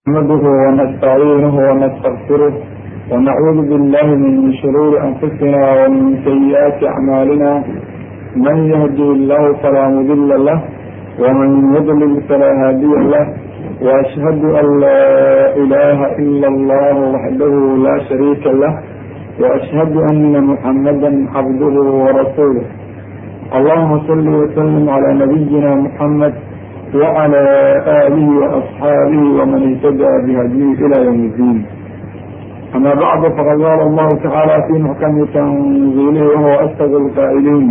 نحمده ونستعينه ونستغفره ونعوذ بالله من شرور أنفسنا ومن سيئات أعمالنا. من يهدي الله فلا مضل له ومن يضلل فلا هادي له، وأشهد أن لا إله إلا الله وحده لا شريك له، وأشهد أن محمدا عبده ورسوله. اللهم صل وسلم على نبينا محمد وعلى آله وأصحابه ومن اهتدى بهديه إلى يوم الدين. أما بعد، فقد قال الله تعالى في محكم تنزيله وهو أصدق القائلين: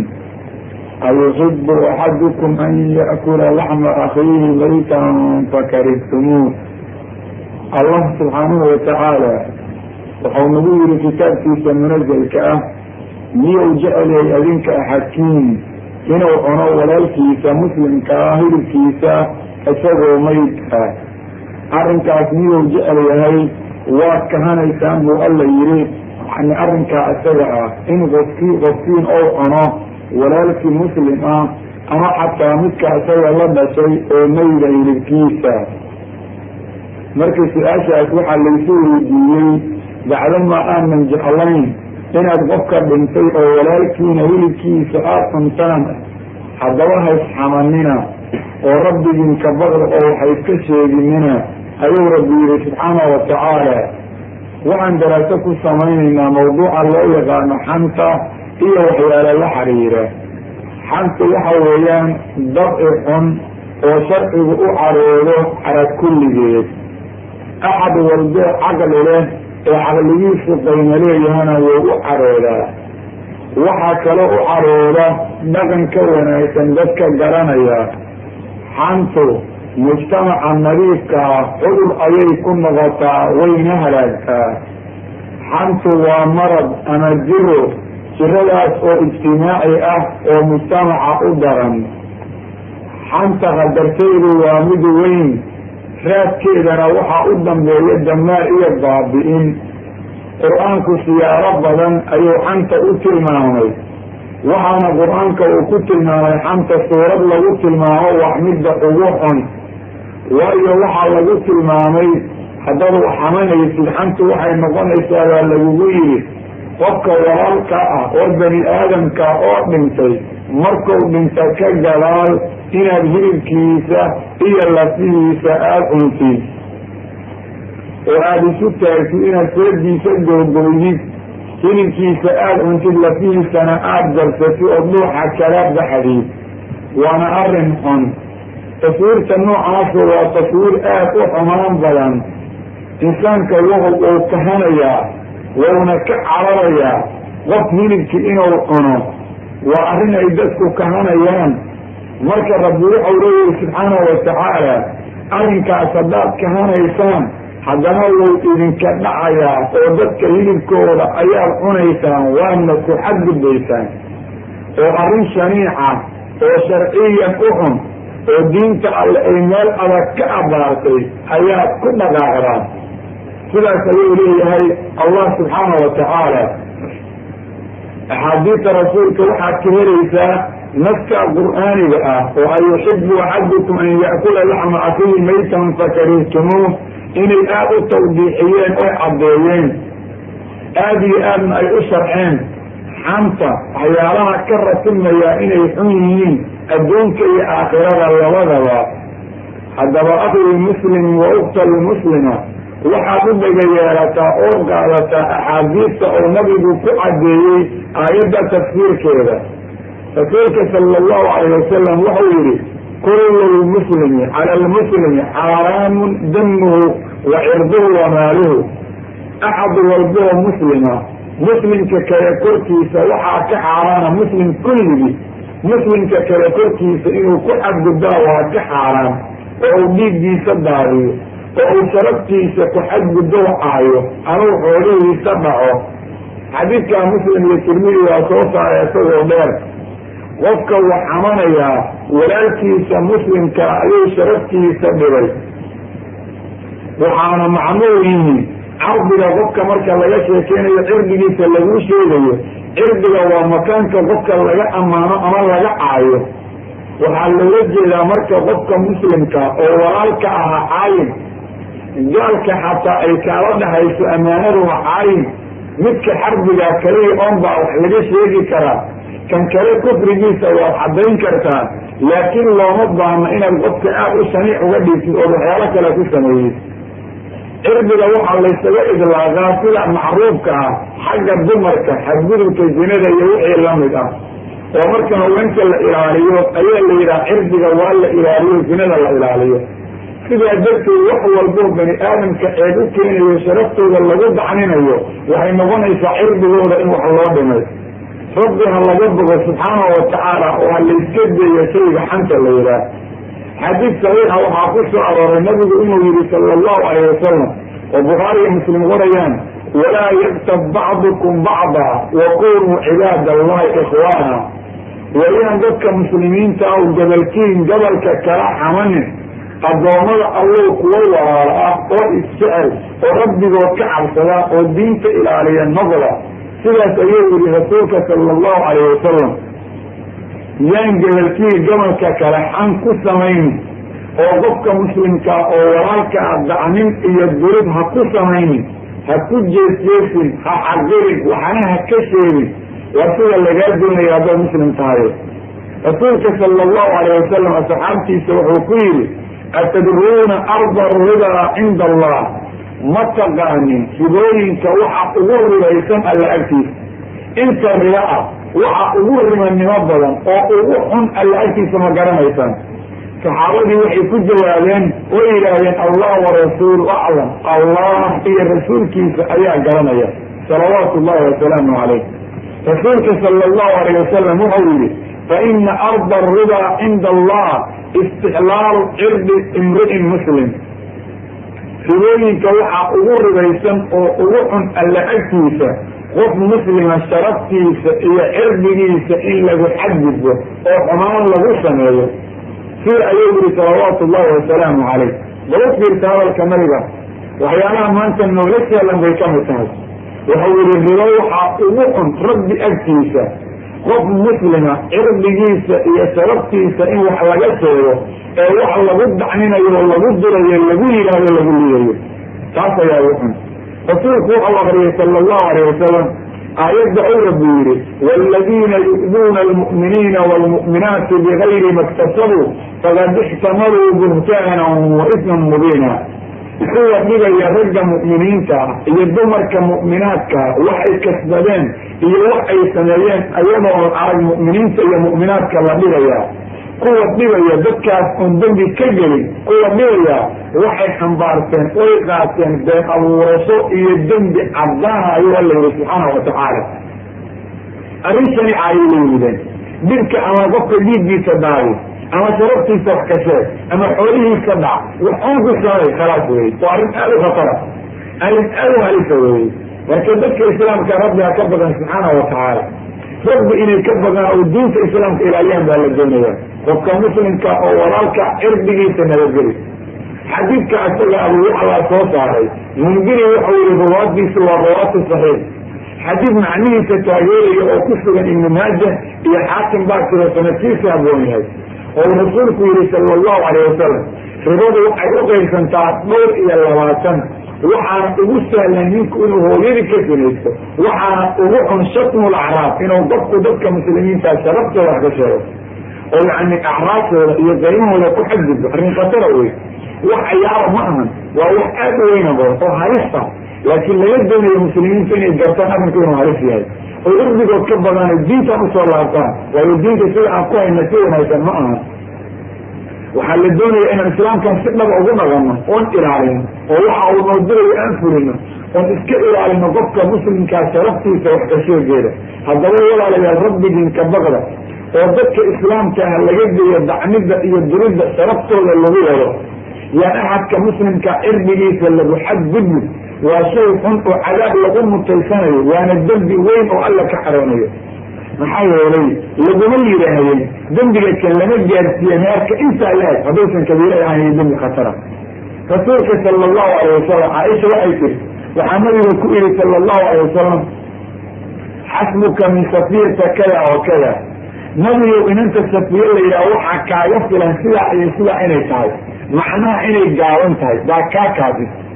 أيحب أحدكم أن يأكل لحم أخيه ميتا فكرهتموه. الله سبحانه وتعالى wuxuu nagu yiri kitaabkiisa munazalka ah, miyuu jecelyay adinka axadkiin inuu cuno walaalkiisa muslimka ah hilibkiisa isagoo maydka? arrinkaas miyuu jecel yahay? waad kahanaysaan buu alla yidhi. yani arrinkaa isaga ah in qofkiin ou cuno walaalkii muslim ah ama xataa midka isaga la dhashay oo mayda hilibkiisa. markii su-aashaas waxaa laysu weydiiyey bacdama aanan jeclayn inaad qofka dhintay oo walaalkiina hilibkiisa aada cuntaan, haddaba haysxamanina oo rabbigiinka baqda oo waxayska sheeginina ayuu rabbi yihi subxaana wa tacaala. waxaan daraaso ku samaynaynaa mawduuca loo yaqaano xanta iyo waxyaala la xiriira. xanta waxa weeyaan dabci xun oo sharcigu u caroodo cala kulligeed. axad walbo caqli leh ee caqligiisu qaymo leeyahana wuu u caroodaa. waxaa kaloo u carooda dhaqanka wanaagsan dadka garanaya. xantu mujtamaca nadiifka ah cudur ayay ku noqotaa, wayna halaagtaa. xantu waa marad ama jiradaas oo ijtimaaci ah oo mujtamaca u daran. xanta qadarteedu waa mid weyn, raadkeedana waxaa u dambeeya damaar iyo baabi'in. qur-aanku siyaaro badan ayuu xanta u tilmaamay, waxaana qur-aanka uu ku tilmaamay xanta suurad lagu tilmaamo wax midda ugu xun. waayo waxaa lagu tilmaamay haddaad wax xamanaysid xantu waxay noqonaysaa baa lagugu yidhi qofka walaalka ah oo bani aadamka oo dhintay markuu dhinta ka gadaal inaad hilibkiisa iyo lafihiisa aada cuntid oo aada isu taagtid inaad seediisa googoydid, hilibkiisa aada cuntid, lafihiisana aada darsatid oo dhuuxa kala baxdid. waana arrin xun. taswiirta noocaasu waa taswiir aada u xumaan badan. insaanka uu kahanayaa wuuna ka cararayaa qof hilibkii inuu cuno. waa arrin ay dadku kahanayaan. marka rabbi wuxuu leeyahay subxaanahu wa tacaala, arrinkaas haddaad kahanaysaan haddana wuu idinka dhacayaa oo dadka hilibkooda ayaad cunaysaan, waadna ku xadgudbaysaan. oo arrin shaniica oo sharciyan u xun oo diinta alle ay meel adag ka abaartay ayaad ku dhaqaaqdaan. sidaas ayuu leeyahay allah subxaana wa tacaala. axaadiista rasuulka waxaad ka helaysaa naska qur'aaniga ah oo ayuxibu axadukum an ya'kula laxma akiihi maytan fakarihtumuu inay aada u tawdiixiyeen oy caddeeyeen, aada iyo aadna ay u sharxeen xanta waxyaalaha ka ratimaya inay xun yihiin adduunka iyo aakhirada labadaba. haddaba akhi muslim wa ukta lmuslima, waxaad u dhega yeelataa oo qaadataa axaadiista oo nabigu ku caddeeyey aayadda tafsiirkeeda. rasuulka sala allahu calayh wasalam wuxuu yihi: kullu lmuslimi cala lmuslimi xaaraamun damuhu wa cirduhu wa maaluhu. axad walboo muslima muslimka kale korkiisa waxaa ka xaaraana, muslim kulligii muslimka kale korkiisa inuu ku xadgudbaa waa ka xaaraan, oo uu dhiiggiisa daadiyo, oo uu sharaftiisa ku xadgudbo caayo, anuu xoolihiisa dhaco. xadiidkaa muslim iyo tirmidi waa soo saaray isagoo dheer. qofka wax xamanayaa walaalkiisa muslimka ayuu sharaftiisa dhibay. waxaana macnuu yihi cardiga qofka marka laga sheekeynayo cirdigiisa laguu sheegayo. cirdiga waa makaanka qofka laga ammaano ama laga caayo. waxaa loola jeedaa marka qofka muslimka oo walaalka ahaa caayin gaalka xataa ay kaala dhahayso ammaanadu waxaayin midka xarbigaa kaliya oon baa wax laga sheegi karaa, kan kale kufrigiisa waad caddayn kartaa, laakiin looma baahno inaad qofka aad u saniic uga dhigtid oo waxyaalo kale ku sameeyey. cirdiga waxaa laysaga idlaaqaa sida macruufka ah xagga dumarka, xadgudubka zinada iyo wixii lamid ah, oo marka haweenka la ilaaliyo ayaa la yidhaha cirdiga waa la ilaaliyo, zinada la ilaaliyo. sidaa darteed wax walbo bani aadamka eed u keenayo sharaftooda lagu dacninayo waxay noqonaysaa cirdigooda in wax loo dhimay. rabbi ha laga bogo subxaanahu watacaala oo ha layska deeyo shayga xanta la yidhaah. xadiid saxiixa waxaa ku soo arooray nabigu inuu yihi sala allahu alayh wasalam oo bukhaariga muslim warayaan, walaa yaktab bacdukum bacda wakunuu cibaad allahi ikhwaana. wayaan dadka muslimiinta ah gabalkiin gabalka kala xamanin, addoommada allow kuwa walaalo ah oo isjecel oo rabbigood ka cabsada oo diinta ilaaliya noqda. sidaas ayuu yihi rasuulka sala allahu alayh wasalam. yaan gabalkii gabalka kale xan ku samayn oo qofka muslimka oo walaalka ah dacnin iyo durib ha ku samaynin, ha ku jeesjeesin, ha caqirin, waxana ha ka sheegin. waa sida lagaa doonaya haddaad muslim tahay. rasuulka sala allahu alayh wasalam asxaabtiisa wuxuu ku yidhi, atadruuna arda ridaa cinda allah, ma taqaanin ribooyinka waxa ugu ribaysan alla agtiisa. inta riba ah waxa ugu ribanimo badan oo ugu xun alla agtiisa ma garanaysaan? saxaabadii waxay ku jawaabeen oo yidhaahdeen allah warasuulu aclam, allah iyo rasuulkiisa ayaa garanaya salawaatu llahi wasalaamu calayh. rasuulka sala allahu alayh wasalam wuxuu yihi, faina arda aridaa cinda allah istixlaalu cirdi imri'in muslim. ribooyinka waxaa ugu ribaysan oo ugu xun alla agtiisa qof muslima sharaftiisa iyo cirdigiisa in lagu xadgudbo oo xumaan lagu sameeyo. sida ayuu yihi salawaatu llahi wasalaamu calayh. bala fiirta hadalka nabiga, waxyaalaha maanta noola saalan bay ka mid tahay. wuxuu yihi ribo waxaa ugu xun rabbi agtiisa qof muslima cirdigiisa iyo sharaftiisa in wax laga sheego ee wax lagu dacninayo oo lagu dirayo lagu yidhaahdo lagu liyayo, taas ayaa ugu xun. rasuulku wuxuu akriyay sala allahu alayh wasalam aayadda ou rabbi yihi, waaladiina yu'duuna almu'miniina waalmu'minaati bigayri ma iktasabuu faqad ixtamaluu buhtaanan wa isman mubiina. kuwa dhigaya ragga mu'miniinta iyo dumarka mu'minaadka waxay kasbadeen iyo wax ay sameeyeen ayadoo arag mu'miniinta iyo mu'minaadka la dhigaya. kuwa dhigaya dadkaas oon dembi ka gelin, kuwa dhigaya waxay xambaarteen oy qaateen been abuurasho iyo dembi caddaana ayuu alla yihi subxaanahu watacaala. arrin shaniica ayay la yimideen. dhibka ama qofka dhiiggiisa daayo ama sharaftiisa wax ka sheeg ama xoolihiisa dhac waxaan ku saamay khalaas wey. waa arrin aada u khatara, arrin aada u halisa wey. marka dadka islaamka rabbi ha ka badan subxaanahu watacaala. rabbi inay ka badaan oo diinta islaamka ilaaliyaan baa la doonaya. qofka muslimka oo walaalka cirdigiisa nabadgeli. xadiidka isaga abu yaclaa soo saaray mundiri wuxuu yihi rawaadiisu waa rawaatu saxiix. xadiid macnihiisa taageeraya oo ku sugan ibnu maaja iyo xaakim baa jiro sanadkiisa haboon yahay, oo rasuulku yihi sala allahu alayh wasalam, ribadu waxay u qaybsantaa 22. waxaana ugu sahlan ninku inuu hooyadii ka sinaysto, waxaana ugu xun shatmul acraab, inuu qofku dadka muslimiinta sharaftooda wax ka sheego oo yani acraabtooda iyo qaymahooda ku xadgudbo. arrin khatara wey, wax ayaaba ma ahan, waa wax aada u weyna badan oo halista, laakiin laga doonayo muslimiinta inay gartaan arrinku inuu halis yahay oo irdigood ka badaan diintan usoo laabtaan. waayo diinta sida aan ku hayna si wanaagsan ma ahan. waxaa la doonaya inaan islaamkan si dhaba ugu dhaqanno oon ilaalino oo waxa uu noo dirayo aan fulino oon iska ilaalino qofka muslimkaa sharaftiisa wax ka sheegeeda. haddaba walaalayaal rabbigiinka baqda oo dadka islaamka ah laga geeyo dacnida iyo diridda sharaftooda lagu wado. yaa axadka muslimka cirdigiisa lagu xadgudbi waa shay xun oo cadaab lagu mutaysanayo, waana dembi weyn oo alla ka xaroonayo. maxaa yeelay laguma yidhaahday dembiga kan lama gaarsiiye meerka intaa la eg haddaysan kabiira ahayn dembi khatara. rasuulka sala allahu alayh wasalam caaisha waxay tiri, waxaa nabiga ku ihi sala allahu alayh wasalam, xasbuka min safiyata kada oo kada. nabigow inanta safiye la yidhaha waxaa kaaga filan sidaa iyo sidaa inay tahay, macnaha inay gaaban tahay baa kaa kaafis.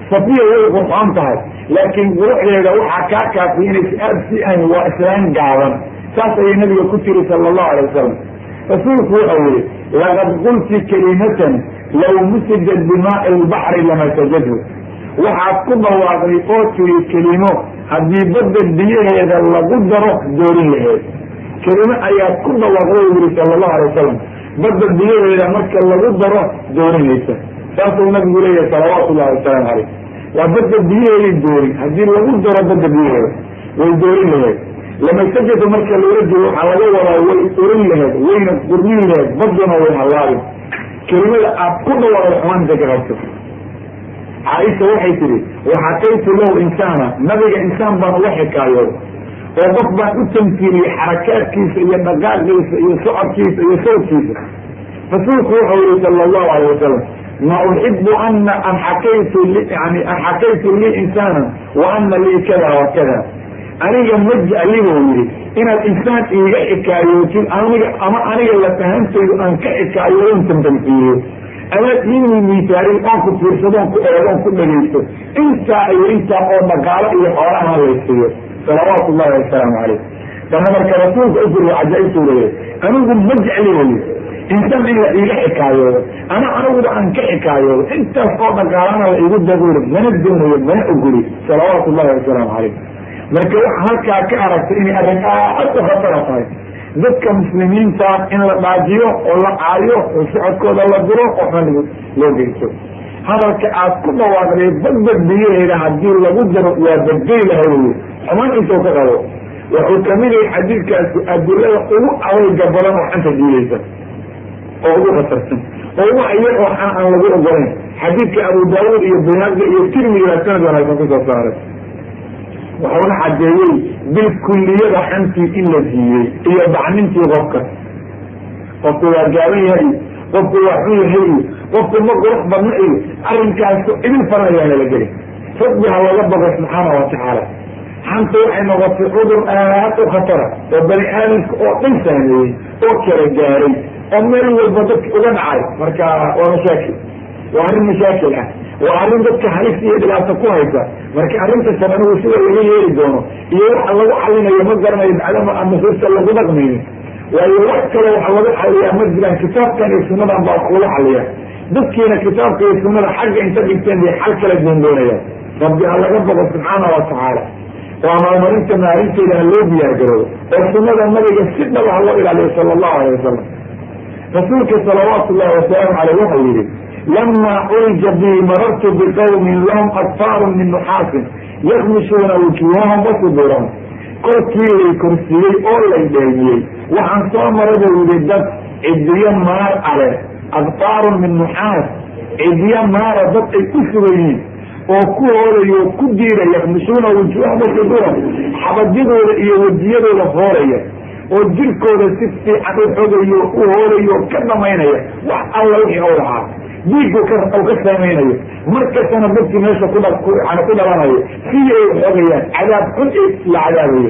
safiya way qurxoon tahay laakiin quruxdeeda waxaa kaa kaafiinaysa aad si an waa islaan gaaban saas ayay nabiga ku tiri sala allahu alay wasalam rasuulku wuxuu yihi laqad qulti kalimatan law musijat bimaai lbaxri lamasajadhu waxaad ku dhawaaqday oo tiri kelimo haddii badda biyaheeda lagu daro doorin laheed kelimo ayaad ku dhawaaqday u yihi sala allahu alay wasalam badda biyaheeda marka lagu daro doorinaysa saasuu nabigu leeyahay salawaatu ullahi wasalaamu caleyh waa badda biyaheeday doorin haddii lagu daro badda biyaheeda way doorin laheed lamasajada marka loola jeedo waxaa laga wadaa way urin laheed wayna qurmin laheed badduna way hallaabin kelimada aad ku dhawaaqday xumaanta ka qabto caaisha waxay tihi waxakaytu lahu insaana nabiga insaan baan uga xikaayooda oo qof baan u tamsiiliyey xarakaadkiisa iyo dhaqaaqiisa iyo socodkiisa iyo sawdkiisa rasuulku wuxuu yihi sala allahu alayh wasalam ma uxibu an xakaytu lii insaanan wa ana lii kada wa kada aniga ma jecli buu yihi inaad insaan iiga xikaayootid ama aniga lafahantaydu aan ka xikaayooon tamtamsiiyo amaad iinii miisaarin oon ku fiirsadoon ku eegoon ku dhagaysto intaa iyo intaa oo dhaqaalo iyo xoolaha laysiiyo salawaatu ullahi wasalaamu caleyh kana marka rasuulka ufuri cajaa-ibtuu leeyahay anigu ma jecli buu yihi insaan in la iiga xikaayoodo ama aniguba aan ka xikaayoodo intaas oo dhaqaalana la igu dabuuri mana doonayo mana ogoli salawaatu ullahi wasalaamu caleyh marka waxa halkaa ka aragtay inay arrin aad u khatara tahay dadka muslimiinta in la dhaajiyo oo la caayo oo socodkooda la diro oo xan loo geysto hadalka aad ku dhawaaqday badda biyaheeda haddii lagu daro waa badgey lahay wy xumaan intuu ka qabo wuxuu kamid yahay xadiidkaasi adilada ugu aweyga badan oo xanta diidaysa oo ugu khatarsan oo ugu aya oo xan aan lagu ogolayn xadiidka abu daawuud iyo bayhaqi iyo tirmiga sanad wanaagsan kusoo saaray wuxuuna cadeeyey bilkuliyada xantii in la siiyey iyo bacnintii qofku waa gaaban yahay qofku waa xun yahay qofku ma qurux badna iyo arrinkaasu idin farayaana la geli rabbi ha laga baqo subxaana watacaala xanta waxay noqotay cudur aad u khatara oo bani aadamka oo dhan saameeyey oo kala gaaray oo meel walba dadka uga dhacay marka waa mashaakil waa arrin mashaakil ah waa arrin dadka halis iyo dhibaato ku haysa marka arrintasan anigu sida laga yeeli doono iyo waxa lagu xalinayo ma garanayo bacdama aan nusuusta lagu dhaqmaynin waayo wax kale waxa lagu xaliyaa ma jiraan kitaabkan iyo sunnadan baa wax lagu xaliya dadkiina kitaabka iyo sunnada xagga inta dhigteen bay xal kala doondoonayaan rabbi ha laga boqo subxaana watacaala oo amaalmarinta maalinteeda ha loo diyaar garoobo oo sunnada nabiga si dhaba ha loo ilaaliyo sala allahu alayh wasalam rasuulka salawaatu ullahi wasalaamu caleyh wuxuu yihi lama curija bi marartu biqawmin lahum adfaaru min nuxaasin yakmishuuna wujuuhahum wasuduurahum kolkii lay korsiiyey oo lay dheemiyey waxaan soo maray buu yihi dad cidiyo maar ale adfaarun min nuxaas cidiyo maara dad ay ku sugayiin oo ku hooraya oo ku diiraya yakmishuuna wujuuhahum wasuduurahum xabadyadooda iyo wejiyadooda hooraya oo jirkooda si fiican u xogayo u hoolayo o ka dhamaynaya wax alla wixii ou lahaa diigu ka saameynayo markastana dadkii meesha ku dhalanayo sidii ay xogayaan cadaab xun la cadaabayo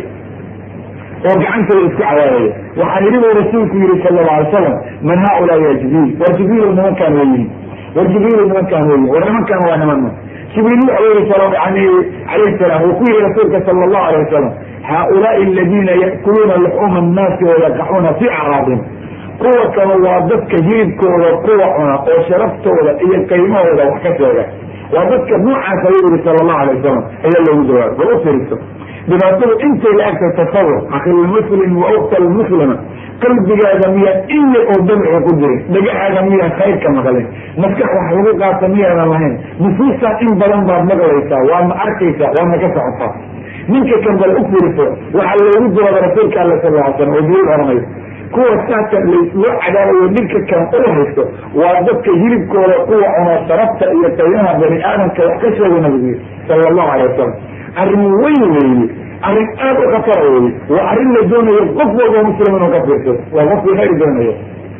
oo gacantooda isku cadaabaya waxaan yidhi buu rasuulku yihi sala alla alay salam man haaulaa ya jibriil war jibriil nimankaan weyihin war jibriil nimankaan weyihin war nimankaan waa nimana jibriil wuxuu yihi alayhi salaam uu ku yihi rasuulka sala allahu alayh wasalam haaulaai aladiina ya'kuluuna luxuuma annaasi wayaqacuuna fi acraadihim kuwa kale waa dadka hilibkooda kuwa cuna oo sharaftooda iyo qiimahooda wax ka sheega waa dadka noocaas ayuu yihi sala allahu alay wasalam ayaa loogu jawaabay bal u firiso dhibaatadu intay la egtay tasawur akhilmuslim wa ukta lmuslima qalbigaada miyaan in yar oo damci ku jirin dhagahaaga miyaan khayrka maqlin maskax wax lagu qaata miyaadan lahayn nusuustaan in badan baad maqlaysaa waadna arkaysaa waadna ka socotaa ninka kan bal u firiso waxaa loogu jawaabay rasuulka alla sal ly slam oo jibriil oranayo kuwa saatan loo cadaabayo ninka kan u haysto waa dadka hilibkooda kuwa cuno sharafta iyo qiimaha bani aadamka wax ka sheegay nabigu sala allahu alay wasalam arrin weyn weeye arrin aad u khatara weeye waa arrin la doonayo qof walba muslim inuu ka fiirsado waa qofkii khayr doonayo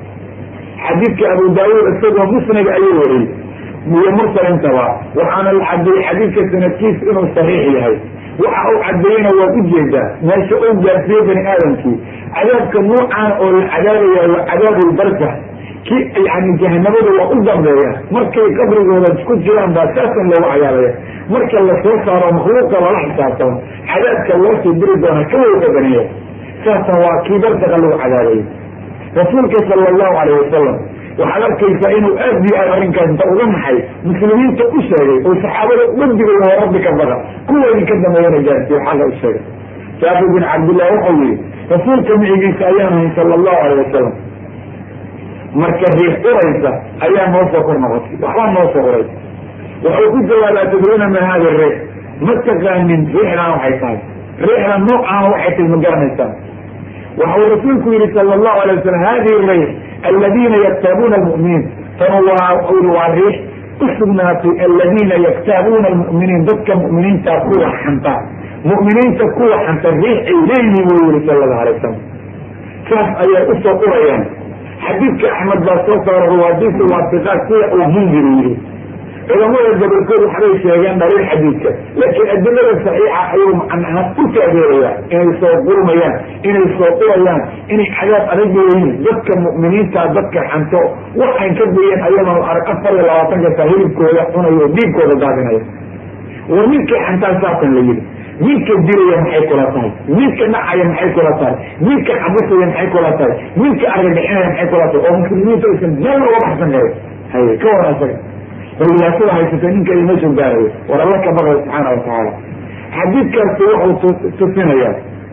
xadiidka abu daawuud isagoo musnad ayuu wariyey iyo mursalintaba waxaana la cadeeyey xadiidka sanadkiisa inuu saxiix yahay waxa uu cadeeyena waad ujeedaa meesha uu gaarsiiyey bani aadamkii cadaabka nuucan oo la cadaabaya waa cadaabulbarzah yani jahanabada waa u dambeeya markay qabrigooda isku jiraan baa saasan loogu cadaabaya marka lasoo saaro makhluuqa lala xisaabtamo cadaabka loo sii diri doona kawada baniya saasan waa kii barsaqa lagu cadaabayay rasuulka sala allahu alayh wasalam waxaad arkaysaa inuu aad iyo aad arrinkaas inta uga naxay muslimiinta u sheegay oo saxaabada uga digay oo rabbi ka bada kuwa idinka dambeeyana gaarsiiyo xaqa u sheegay jaabir bin cabdillah wuxuu yihi rasuulka micigiisa ayaan ahay sala allahu alayh wasalam marka riix uraysa ayaa noo soo kor noqotay waxbaa noo soo uraysa wuxuu ku jawaabay atadruuna ma hada riix ma taqaanin riixdan waxay tahay riixda noocaana waxay tahay ma garanaysaan waxau rasuulku yihi sala allahu alay wasalam hadihi riix aladiina yaktaabuuna almu'miniin tanu waa riix usugnaatay aladiina yaktaabuuna almu'miniin dadka mu'miniintaa kuwa xanta mu'miniinta kuwa xanta riix ay leeyihiin buu yihi sala allahu alay wasalam saas ayay usoo urayaan xadiidka axmed baa soo saara ruwaadiisa waasiqaad sida uu mundiri yihi culamada gobolkood waxbay sheegeen dhaliil xadiidka laakiin adilada saxiixa ayuu macnaha u taageeraya inay soo qurmayaan inay soo urayaan inay cadaab adag leeyihiin dadka mu'miniinta dadka xanto waxayn ka dayeen ayadoo arag 24 saa hilibkooda cunayo dhiigkooda daadinaya war ninkii xantaan saasan la yidhi ninka dilaya maxay kula tahay ninka dhacaya maxay kula tahay ninka cabasaya maxay kula tahay ninka argagixinaya maxay kula tahay oo muslimiinta aysan meel uga baxsan karin haye ka waran isaga balwilaasada haysata ninka ima soo gaarayo war alla ka baqay subxaana watacaala xadiidkaasi wuxuu tusinayaa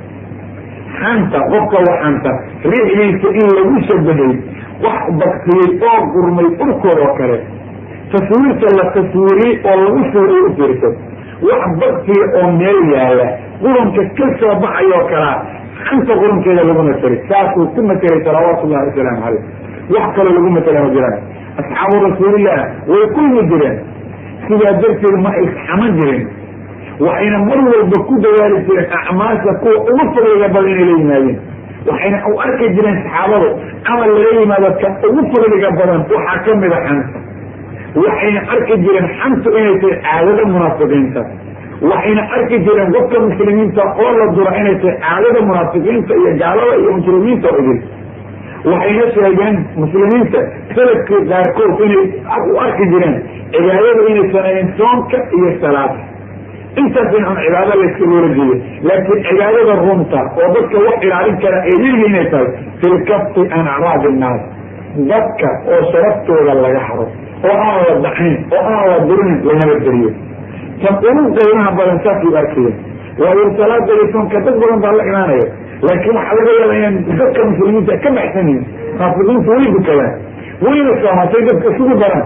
xanta qofka waxanta riixdiisa in lagu shabahay wax baktiyey oo gurmay urkood oo kale taswiirta la taswiiriyey oo lagu suuriyey u fiirso wax baktiya oo meel yaala qurunka ka soo baxayoo kalaa xanta qurunkeeda lagu materi saasuu ku materay salawaatullahi wasalaamu caleyh wax kaloo lagu matela ma jiraan asxaabu rasuulillah way kulmi jireen sidaa darteed ma ay xaman jirin waxayna mar walba ku dadaali jireen acmaasha kuwa ugu fadliga badan inay la yimaadeen waxayna u arki jireen saxaabadu camal lala yimaado ka ugu fadliga badan waxaa kamida xanta waxayna arki jireen xantu inay tahay caadada munaafiqiinta waxayna arki jireen qofka muslimiinta oo la dura inay tahay caadada munaafiqiinta iyo gaalada iyo mujrimiinta idil waxayna sheegeen muslimiinta salafkii qaarkood inay u arki jireen cibaadada inay sameeyeen soonka iyo salaada intaas in aan cibaado layska loola jeeyo laakiin cibaadada runta oo dadka wax ilaalin kara ay leeyihiin inay tahay filkafti an acraadi innaas dadka oo sharaftooda laga haro oo aan la daxin oo aan la durinin lanaba geliyo tan ugu qiimaha badan saasay arkayeen waayo salaada iyo soonka dad badan baa la imaanaya laakiin waxaa laga yaaba inaan dadka muslimiinta ka baxsan yihin munaafiqiinta way dukadaan wayna soomatay dadka isugu daran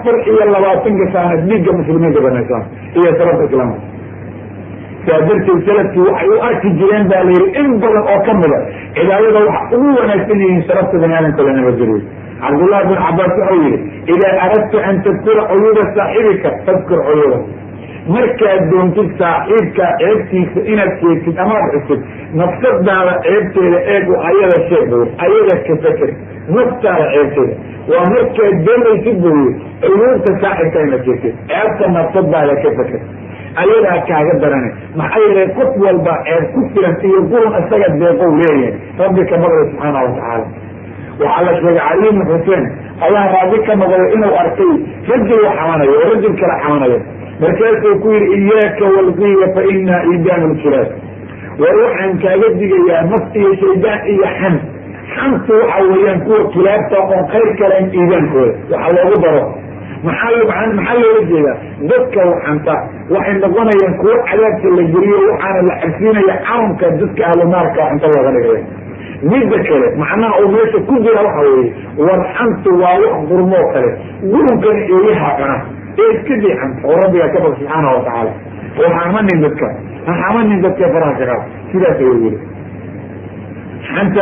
24 saanad dhiigga muslimiinta banaysaan iyo salada islaamka saa darteed salafkii waxay u arki jireen baa layidhi in badan oo kamida cibaadada waxa ugu wanaagsan yihiin sharafta bani aadamka lanaba geliyo cabdullahi bin cabaas waxau yihi idaa aradta an tadkura cuyuuba saaxibika fadkur cuyuuba markaad doontid saaxiibkaa ceebtiisa inaad sheegtid amaad xusud nafsadaada ceebteeda eeg ayada sheeg buy ayada ka feker naftaada ceebteeda waa markaad doonaysid buy cuyuubta saaxibka inaad sheegtid ceebta nafsadaada ka feker ayadaa kaaga darane maxaa yeelay qof walba ceeb ku filan iyo gurun isaga deeqow leeyahay rabbi ka baqday subxaana watacaala waxaa la sheegay cali ibn xuseen ayaa raadi ka noqday inuu arkay rajul xamanayo oo rajul kala xamanayo markaasuu ku yihi iyaaka walqiya fa inaa iidaanu lkiraas war waxaan kaaga digayaa naf iyo shaydaan iyo xan xantu waxa weeyaan kuwa kilaabta oon khayr kalayn iidaankooda waxa loogu daro maxaa loola jeedaa dadka waxanta waxay noqonayaan kuwo cadaabka la geliyo waxaana la cabsiinaya calamka dadka ahlunaarka inta looga dhigaya midda kale macnaha uu meesha ku jira waxa weeye war xantu waa wax gurmoo kale gurunkana eeyaha cuna ee iska diixanta oo rabbiga ka baq subxaana watacaala oo hamanin dadka faraha ka qaad sidaas ayuu yiri xanta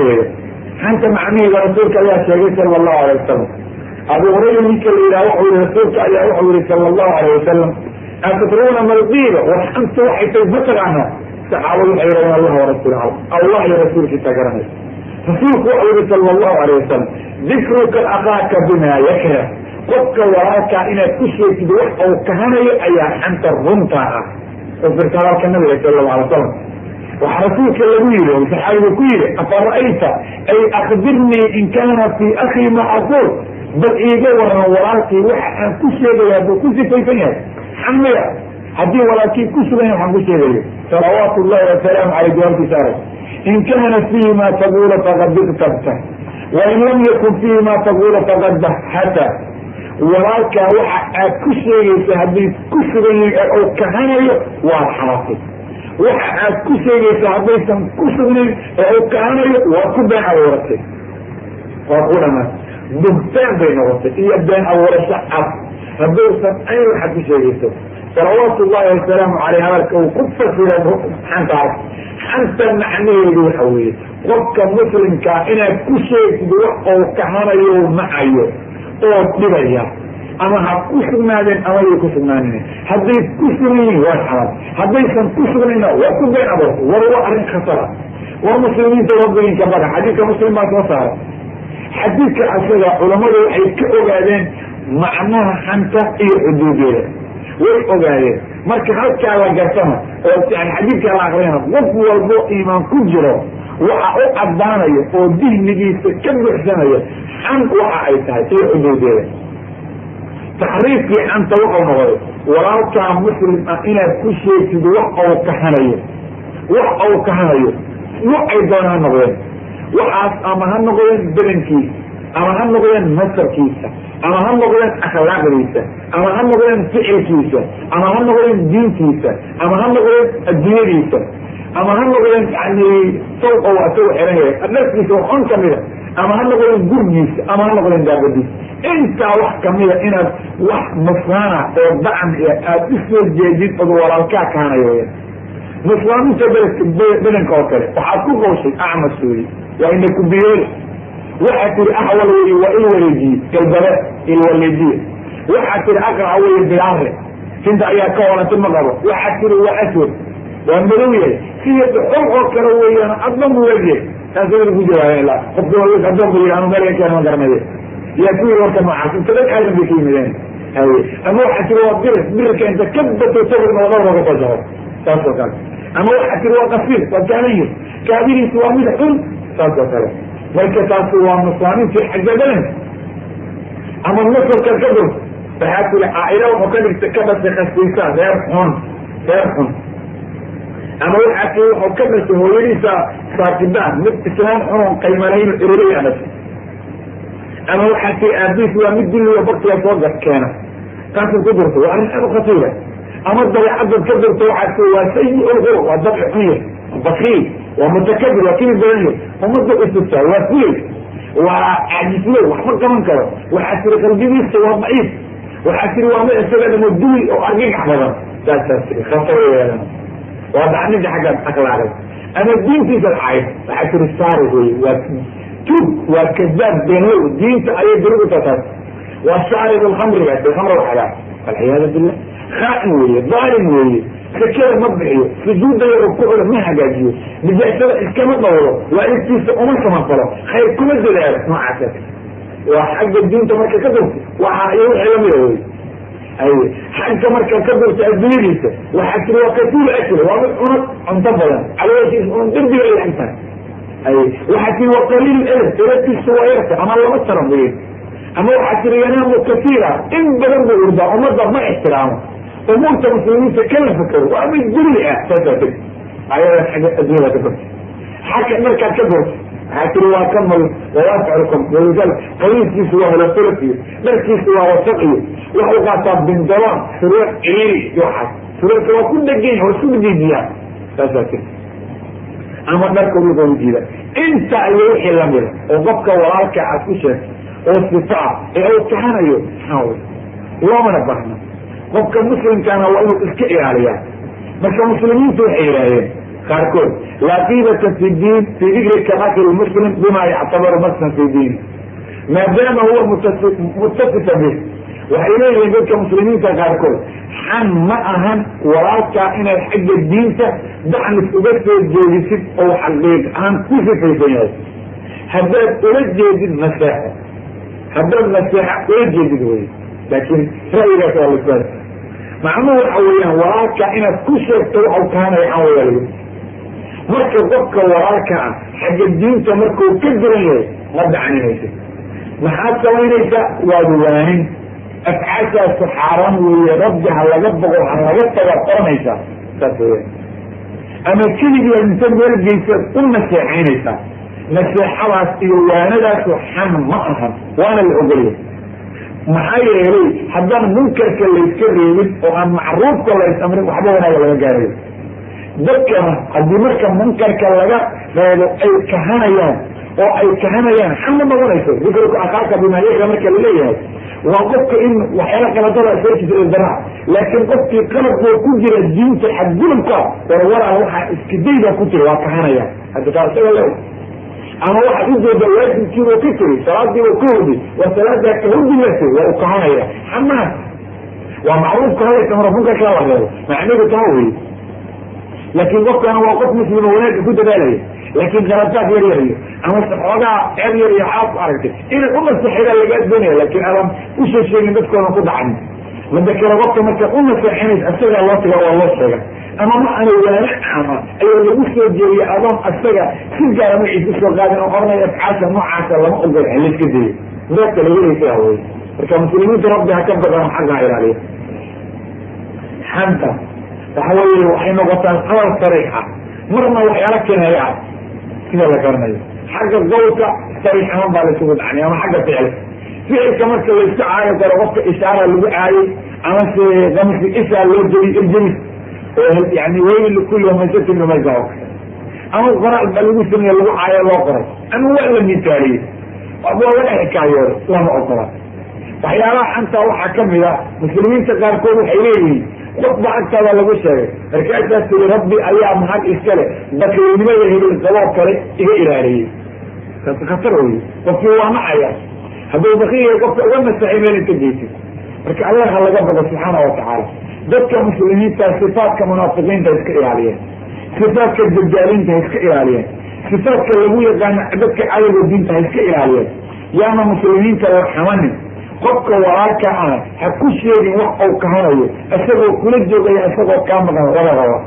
macnaheeda rasuulka ayaa sheegay sala allahu alay wasalam abu hurayra ninka la yidhaha waxau yihi rasuulka ayaa waxau yihi sala allahu alayh wasalam atadruuna malqiiba war xantu waxay tahay mataqaana saxaabadu waxay yidhahdeen allah warasuul allah iyo rasuulkiisa garanay rasuulku waxau yihi sala allahu alayh wasalam dikruka akaaka bimaa yakrah qofka walaalkaa inaad ku sheegtid wax uu kahanayo ayaa xanta runtaa ah oo firta hadalka nabiga sala allahu alay wasalam waxa rasuulka lagu yiri oo saxaabiga ku yiri afara'ayta ay akhbirni in kana fi akhi ma aqul bal iiga waran walaalkii waxa aan ku sheegayaa buu ku sifaysan yahay xamaya haddii walaalkii ku sugan yahay waxaan ku sheegayo salawaatu llahi wasalaamu caleyh jawaabtiisa arag in kana fihi ma taqula faqad iktabta wain lam yakun fihi ma taqula faqad bahata walaalkaa waxa aad ku sheegaysa haddii ku sugan yahay oo kahanayo waa xalaatay waxa aad ku sheegaysa haddaysan ku sugnayn oo u kahanayo waa ku been abuuratay waa ku dhamaan buhtaan bay noqotay iyo been abuurasho cad haddaysan ayn waxaad ku sheegayso salawaatu llahi wasalaamu caleyh hadalka uu ku fasira xantaas xanta macnaheedu waxa weeye qofka muslimkaa inaad ku sheegtid wax oo kahanayo nacayo oo dhibaya ama ha ku sugnaadeen ama yay ku sugnaanin hadday ku sugan yihiin waa xalaal haddaysan ku sugnayna waa ku been abuurtay war waa arrin khatara war muslimiinta waddooyinka baga xadiidka muslim baa soo saaray xadiidka asaga culamadu waxay ka ogaadeen macnaha xanta iyo xuduudeeda way ogaadeen marka halkaa la gartana oo yani xadiidkaa la akriyana qof walbo iimaan ku jiro waxa u caddaanaya oo dihnigiisa ka buuxsanaya xan waxa ay tahay iyo xuduudeeda taxriifkii xanta wuxuu noqday walaalkaa muslim ah inaad ku sheegtid wax ou kahanayo waxay doona ha noqdeen waxaas ama ha noqdeen badankiisa ama ha noqdeen nasabkiisa ama ha noqdeen akhlaaqdiisa ama ha noqdeen ficilkiisa ama ha noqdeen diintiisa ama ha noqdeen adduunyadiisa ama ha noqdeen yani sawqa waa isagu xiran yahay dharkiisa waxon kamida ama ha noqdeen gurgiisa ama ha noqdeen daabadiisa intaa wax kamida inaad wax maslaana oo dacan aad usoo jeedid od walaalkaa kaanayo wya muslimiinta bedanka oo kale waxaad ku qawshay acmas wey waa ina ku biyoole waxaad tiri axwal wey waa il wareejiye galbade ilwaleejiye waxaad tiri aqraca wey bilaare tinta ayaa ka walantay ma qabo waxaad tiri waa aswad waa madow yahay siya xol oo kale weeyaan addan bu wegyahay taas ku jawaabeen qofka addoon bu yii anu meel keen ma garanayo yaa ku yiri warka noocaas inta dhan aadan bay ka yimideen haye ama waxaad tiri waa birka inta ka bato sawirna wadawra ka soo jaro saas oo kale ama waxaad tiri waa qasiir waa kaalayo kaadiriisi waa mid xun saas oo kale marka taasi waa muslimiintii xagga badanka ama nasabka ka dur waxaad tiri caaila wuxuu ka dhigtay ka dhashay khasbaysa reer xun ama waxaad tiri wuxuu ka dhashay hooyadiisa saakidaan mid islaan xunon qaymalayn iroriya dhashay ama waxaad tiri aabiis waa mid dulliyo baktiga soo keena taasad ku durta waa arrin aad u khatiira ama dabeecadad ka durta waxaad tiri waa sayi ulqur waa dabci xun yahay bakiil waa mutakabir waa kibir badan yahay umada usugtaa waa fulay waa caajislow waxma qaban karo waxaad tiri qalbigiisa waa daciif waxaad tiri waa mid isaga dhamo duli oo argagax badan saasaas tiri khatar weeyaan waa dacninka xagga akhlaaqay ama diintiisa cayd waxaad tiri saari wey waa tub waa kadaab beenlow diinta ayay dirigu tataas waa shaarib alkhamri baa tiri khamra waxagaa walciyaadu billah khaa'in weeye daalim weeye sakada ma bixiyo sujuuda iyo rukuucda ma hagaajiyo nijaasada iskama dhawro waa intiisa uma samafalo khayr kuma dadaalo noocaas waa xagga diinta marka ka durta waxa iyo wixii lamida wey aye xagga marka ka durta adduunyadiisa waxaa tiri waa kasiir akli waa mid cunad cunto badan calooshiisa un derbiga ay antahay aye waxaa tiri waa qaliil elf elatiisa waa yarta ama lama taran wey ama waxaa tiri yanaamu kasiira in badan buu urdaa ummadda ma ixtiraamo umuurta muslimiinta kala fakero waa mid dulli ah saasaa tiri ayada xagga adduunyada ka durta xagga markaad ka durta waxaa tiri waa kamal wawaasickum wal qamiiskiisu waa hulasulaiyo dharkiisu waa wasaq iyo waxu qaataa bindaloon suruur ciriiri iyo waxaas suruurka waa ku dheganya waa isku diijiyaa saasaa tiri ama dharka uga jiida inta iyo wixii lamida oo qofka walaalka aad ku sheegto oo sifa ah ee uu kahanayo maxaa wey loomana baahna qofka muslimkaana waa inuu iska ilaaliyaa marka muslimiintu waxay yidhaahdeen qaarkood laa qiibata fi diin fi dikrika akhi lmuslim bima yactabaru masan fi diin maadaama huwa muttasifa bih waxay leeyihiin dadka muslimiinta qaarkood xan ma ahan walaalkaa inaad xagga diinta dacnis uga soo jeedisid oo xaqiiq ahaan ku sifaysan yahay haddaad ula jeedid naseexa haddaad naseexa ula jeedid wey laakiin ra'yigaas waa lasaas macnuhu waxa weeyaan walaalkaa inaad ku sheegto waxau kahanaya xan wayaalgo marka qofka walaalka ah xagga diinta markuu ka diran yahay ma dacaninaysa. maxaad samaynaysa? waad waanin. afcaashaasu xaaraan weeye, rabbi ha laga bogo ha laga taga qoranaysaa saas weya. ama keligii inta meel geysaad u naseexaynaysaa. naseexadaas iyo waanadaasu xan ma ahan, waana la ogolya. maxaa yeelay haddaan munkarka layska reebin oo aan macruufka lays amrin waxba wanaaga laga gaarayo. dadkana haddii marka munkarka laga reebo ay kahanayaan oo ay kahanayaan xan ma noqonayso. dikruka akaaka bimaa yacla marka laleeyahay waa qofka in waxyaala qaladada soo daraa, laakiin qofkii qalabkoo ku jira diinta xadgudubka warwaraa waxaa iskidayda ku jira waa kahanayaan. hadda kaa isaga le ama waxaad ujeeda waajibkiiba ka tiri, salaadiiba ka hodi, waa salaadaa kahodilas waa u kahanaya. xamaas waa macruufka hadaysa mara munkarka la reebo macnigu taa wey. laakiin qofkana waa qof muslima wanaagga ku dadaalaya, laakiin qaladaad yar yar iyo ama xoogaa ceeb yar iyo xaas aragtay inay u naseexida lagaa doonaya, laakiin adan usoo sheegin dadkoodan ku dhacin. madakera qofka markaad u naseexinays asagaa loo taga waa loo sheega, ama ma ana waana ama ayaa lagu soo jeediya adoon asaga si gaara maciis usoo qaadin oo oranaya afcaasha noocaasa lama ogol layska dayo. muraadka lagelaysa wey. marka muslimiinta rabbi ha ka baqaan xaggaa ilaaliya. xanta waxa weeye waxay noqotaan hadal sariix ah, marna waxyaala keenaya ah sida la garanayo. xagga qawlka sariix ahaan baa laysugu dhacnay, ama xagga ficilka marka layska caayo karo qofka ishaara lagu caayay, ama se kamsi ishaa loo jeliy irjelis yani weyl likulli hamasatin lumaysa, ama qoraal baa lagu sameeye lagu caayo loo qoray, ama waa la mitaaliyey waa laga xikaayooda lama ogola. waxyaalaha xanta waxaa kamid a muslimiinta qaarkood waxay leeyihiin qofba agtaada lagu sheegay markaasaas tiri rabbi ayaa mahad iskale bakrinimada hebel qaboo kale iga ilaaliyey. kaas khatar wey, qofkii waa nacaya hadduu bakiya qofka uga nasaxay meel inta geysid. marka allah ha laga bado subxaana watacaala. dadka muslimiinta sifaatka munaafiqiinta iska ilaaliyeen, sifaatka dajaalinta ha iska ilaaliyeen, sifaatka lagu yaqaano dadka cadowga diinta ha iska ilaaliyeen. yaana muslimiinta la xamanin. qofka walaalka ah ha ku sheegin wax uu kahanayo isagoo kula joogaya isagoo kaa maqan wala raba.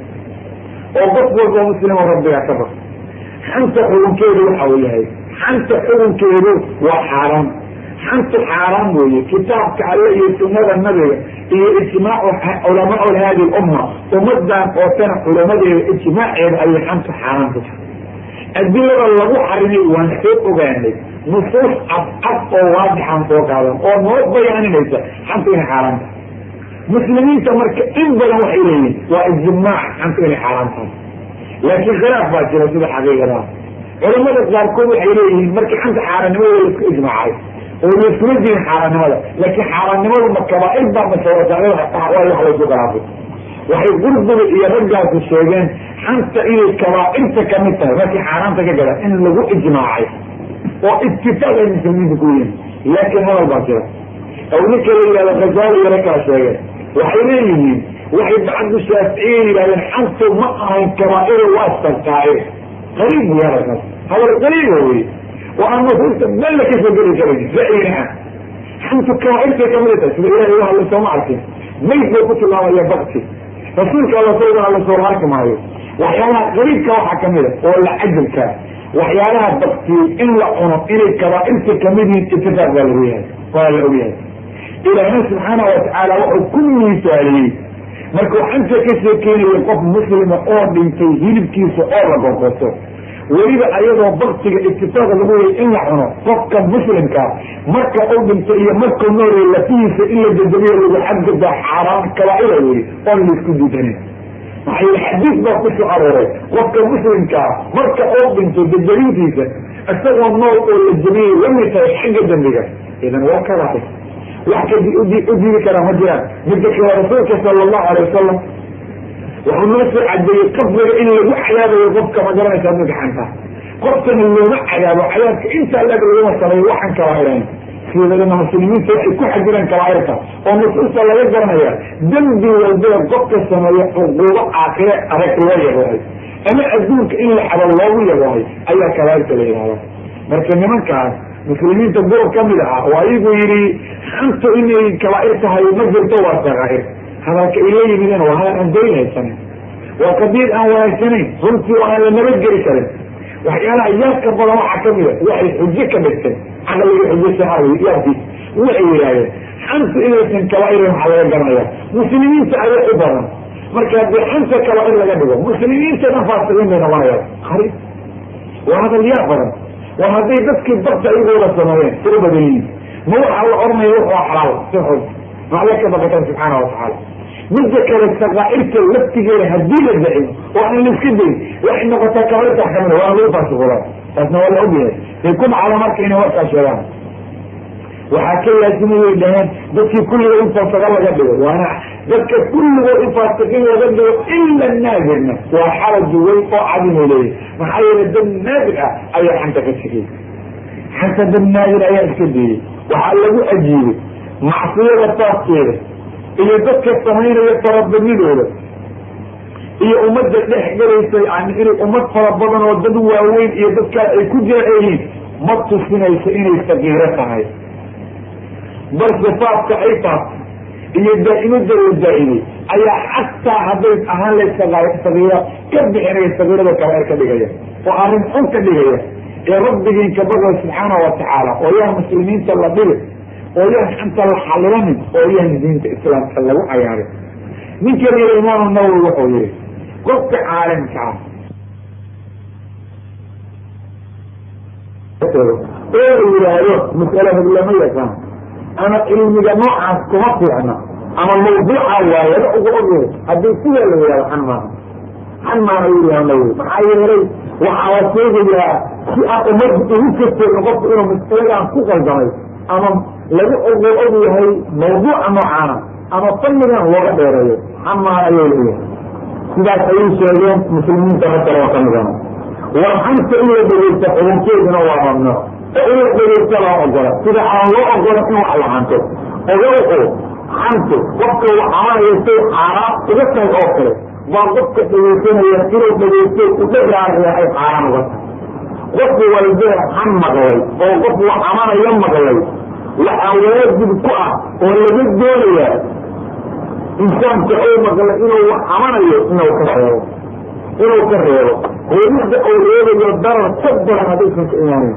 oo qof walba muslimo rabbiga ka baq. xanta xukunkeedu waxa uu yahay, xanta xukunkeedu waa xaaraan. xantu xaaraan weeye, kitaabka alle iyo sunada nabiga iyo ijmaacu culamaau hadi lumma ummadan oo tana culamadeeda ijmaaceeda ayay xantu xaaraan ku tahay. adilada lagu xarimay waan soo ogaanay, nusuus cadcad oo waadixaan soo qaadan oo noo bayaaninaysa xantu inay xaaraan tahay. muslimiinta marka in badan waxay leeyihin waa ijmaac xantu inay xaaraan tahay, laakiin khilaaf baa jira sida xaqiiqadaa. culamada qaarkood waxay leeyihiin markii xanta xaaraannimada laisku ijmaacay oo laiskula jirin xaaraannimada, laakiin xaaraannimadu ma kabaair baa masawaayo wax laysu khilaafay. waxay qurdubi iyo raggaasu sheegeen xanta inay kabaairta kamid tahay markii xaaraanta ka gala in lagu ijmaacay oo ittifaaq ay muslimiinta ku yihin. laakiin hadal baa jira aw ninka la yihahdo khasaali yaro kala sheegeen, waxay leeyihiin waxay bacdu shaaficiya yihahdeen xantu ma ahayn kabaair waa sarkaa'ir. qariib wey hadalkaas, hadal qariiba wey oo aan nusuusta balla kasoo geli karan ra'yina ah. xantu kabaairtay kamid tahay sida ilahay u hadlay sooma arkin. mayd buu ku tilmaamaya bakti, rasuulka alla sawdana lasoo arki maayo. waxyaalaha qariibka waxaa kamid a oo la cajabka waxyaalaha baktiyey in la cuno inay kabaairta kamid yihiin itifaaq baa lagu yahay, waa la ogyahay. ilaahna subxaana watacaala wuxuu ku miisaaliyey markuu xanta ka sheekeynaya qof muslima oo dhintay hilibkiisa oo la gorgorto, weliba ayadoo baktiga itifaaq lagu yay in la cuno qofka muslimka marka uu dhintay iyo markuu noolay lafihiisa in la jajabiyo lagu xadgudbaa xaaraan kabaaira wey oon laisku diidanin. maxay xadiis baa ku soo arooray qofka muslimkaa marka uu dhinto jajabintiisa isagoo nool oo la jabiyey lamid tahay xagga dambiga. idan waa kabaair wax ka udiidi karaa ma jiraan. midda kale rasuulka sala allahu alay wasalam wuxuu noo soo cadeeyey qabriga in lagu cadaabayo qofka ma garanaysaa magaxanta. qofkana looma cadaabo cadaabka intaa lag laguma sameeyo waxaan kabaairayn. sideedana muslimiinta waxay ku xajireen kabaairta oo nusuusta laga garanaya dembi walbada qofka sameeya cuquubo aakhire adag loo yaboohay ama adduunka in la xado loogu yaboohay ayaa kabaairta la yihahda. marka nimankaas muslimiinta gorob kamid ah oo ayagu yidhi xantu inay kabaair tahay ma jirto waa sakaa'ir. hadalka ay la yimideen waa hadal aan daynaysanin. waa qadiir aan wanaagsanayn runtii oo aan la nabadgeli karin. waxyaalaha yaabka badan waxaa kamida waxay xujo ka dhigtay caqliga xujo sahawi yaabkiis waxay yidhahdeen xantu inaysan kabaa'irin waxaa laga garanaya muslimiinta ayaa u badan marka haddii xanta kabaair laga dhigo muslimiinta dhan faasiqiin bay noqonayaan qariib waa hadal yaab badan waa hadday dadkii barta iyagooda sameeyeen tiro badan yihiin ma waxaa la oranaya wuxuu xalaal si xog macla ka baqatan subxaana watacaala. midda kale saqaairta laftigeeda haddii la dacin oo aan la iska dayin waxay noqotaa kabairta kamida waa lagu faasiqodaa taasna waa la ogyahay ay ku dhacda marka inay warkaa sheegaan. waxaa ka laasimay dhaheen dadkii kulligood in faasiqa laga dhigo waana dadka kulligood in faasiqiin laga dhigo ila naadirna waa xaraj weyn oo cadimo leeyahy maxaa yeele dad naadir ah ayaa xanta ka sikiyey xanta dad naadir ayaa iska dayey waxaa lagu ajiibay macsiyada taaskeeda iyo dadka samaynaya farabadnidooda iyo ummadda dhex galaysa yani inay ummad fara badan oo dad waaweyn iyo dadkaas ay ku jeeceyihiin ma tusinayso inay sagiiro tahay bal sifaadka ay taabtay iyo daa'imada la daa'imay ayaa xataa hadday ahaan lay sagiira ka bixinaya sagiirada kabair ka dhigaya oo arrin xun ka dhigaya ee rabbigiin ka baqay subxaana watacaala oo yaha muslimiinta la dhibi oo yahan xanta la xalilanin oo yahan diinta islaamka lagu cayaarin. ninkan yiri imaamu nawowi wuxuu yihi qofka caalimka ah oo yidhaahdo mas'alada lama yaqaan ama cilmiga noocaas kuma fiicna ama mawduuca waayada ugu ogyahay haddii sida la yihahdo xan maana yiriha nawowi maxaa yeelay waxaa la sheegayaa si aan umad ugu kasteerin qofku inuu mas'aladan ku qaldamay ama lagu og yahay mawduuca noocaana ama fannigan looga dheereeyo xamaan ayay leeyahay. sidaas ayay sheegeen muslimiinta hadda oo kamidana war xanta in la dhegeysta xukunkeeduna waa mamnuuc oo in la dhegeysta loo ogola sida aan loo ogola in wax la hanto ogolku xantu qofka waxaanaya say xaaraan uga tahay oo kale baa qofka dhegeysanaya inuu dhegeysto udharaariya ay xaaraan uga tahay. qofku walbee xan maqlay oo qof waxamanaya maqlay waxaa waajib ku ah oo laga doonayaa insaanka oo maqla inuu wax xamanayo inuu ka reebo reebidda uu reebayo darar ka badan haddaysan ka imaaneyn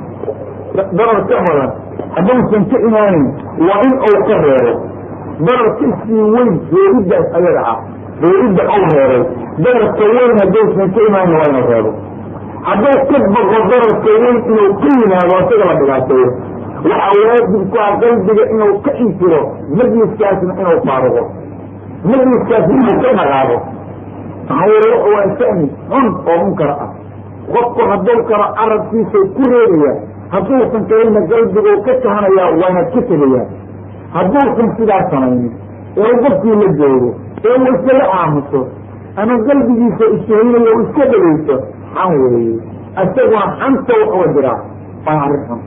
waa in uu ka reebo darar kasii weyn reebiddaas ayaga ah reebidda uu reebay dararka weyn haddaysan ka imaaneyn waa inuu reebo hadduu ka baqo dararka weyn inuu ka yimaado isaga la dhibaateeyo waxaa waajib ku ah qalbiga inuu ka infiro majliskaasna inuu faaruqo majliskaasna inuu ka dhaqaaqo maxaa yeele waa shani xun oo munkar ah qofku hadduu karo carabkiisay ku reebayaa hadduusan kalina qalbigu ka kahanayaa waana ka tegayaa hadduusan sidaa samaynin ee qofkii la joogo ee uu iskala aamuso ama qalbigiisa ishahinayo u iska dhegeyso xan weeye isaguna xanta waxuga jiraa waa arrin xun.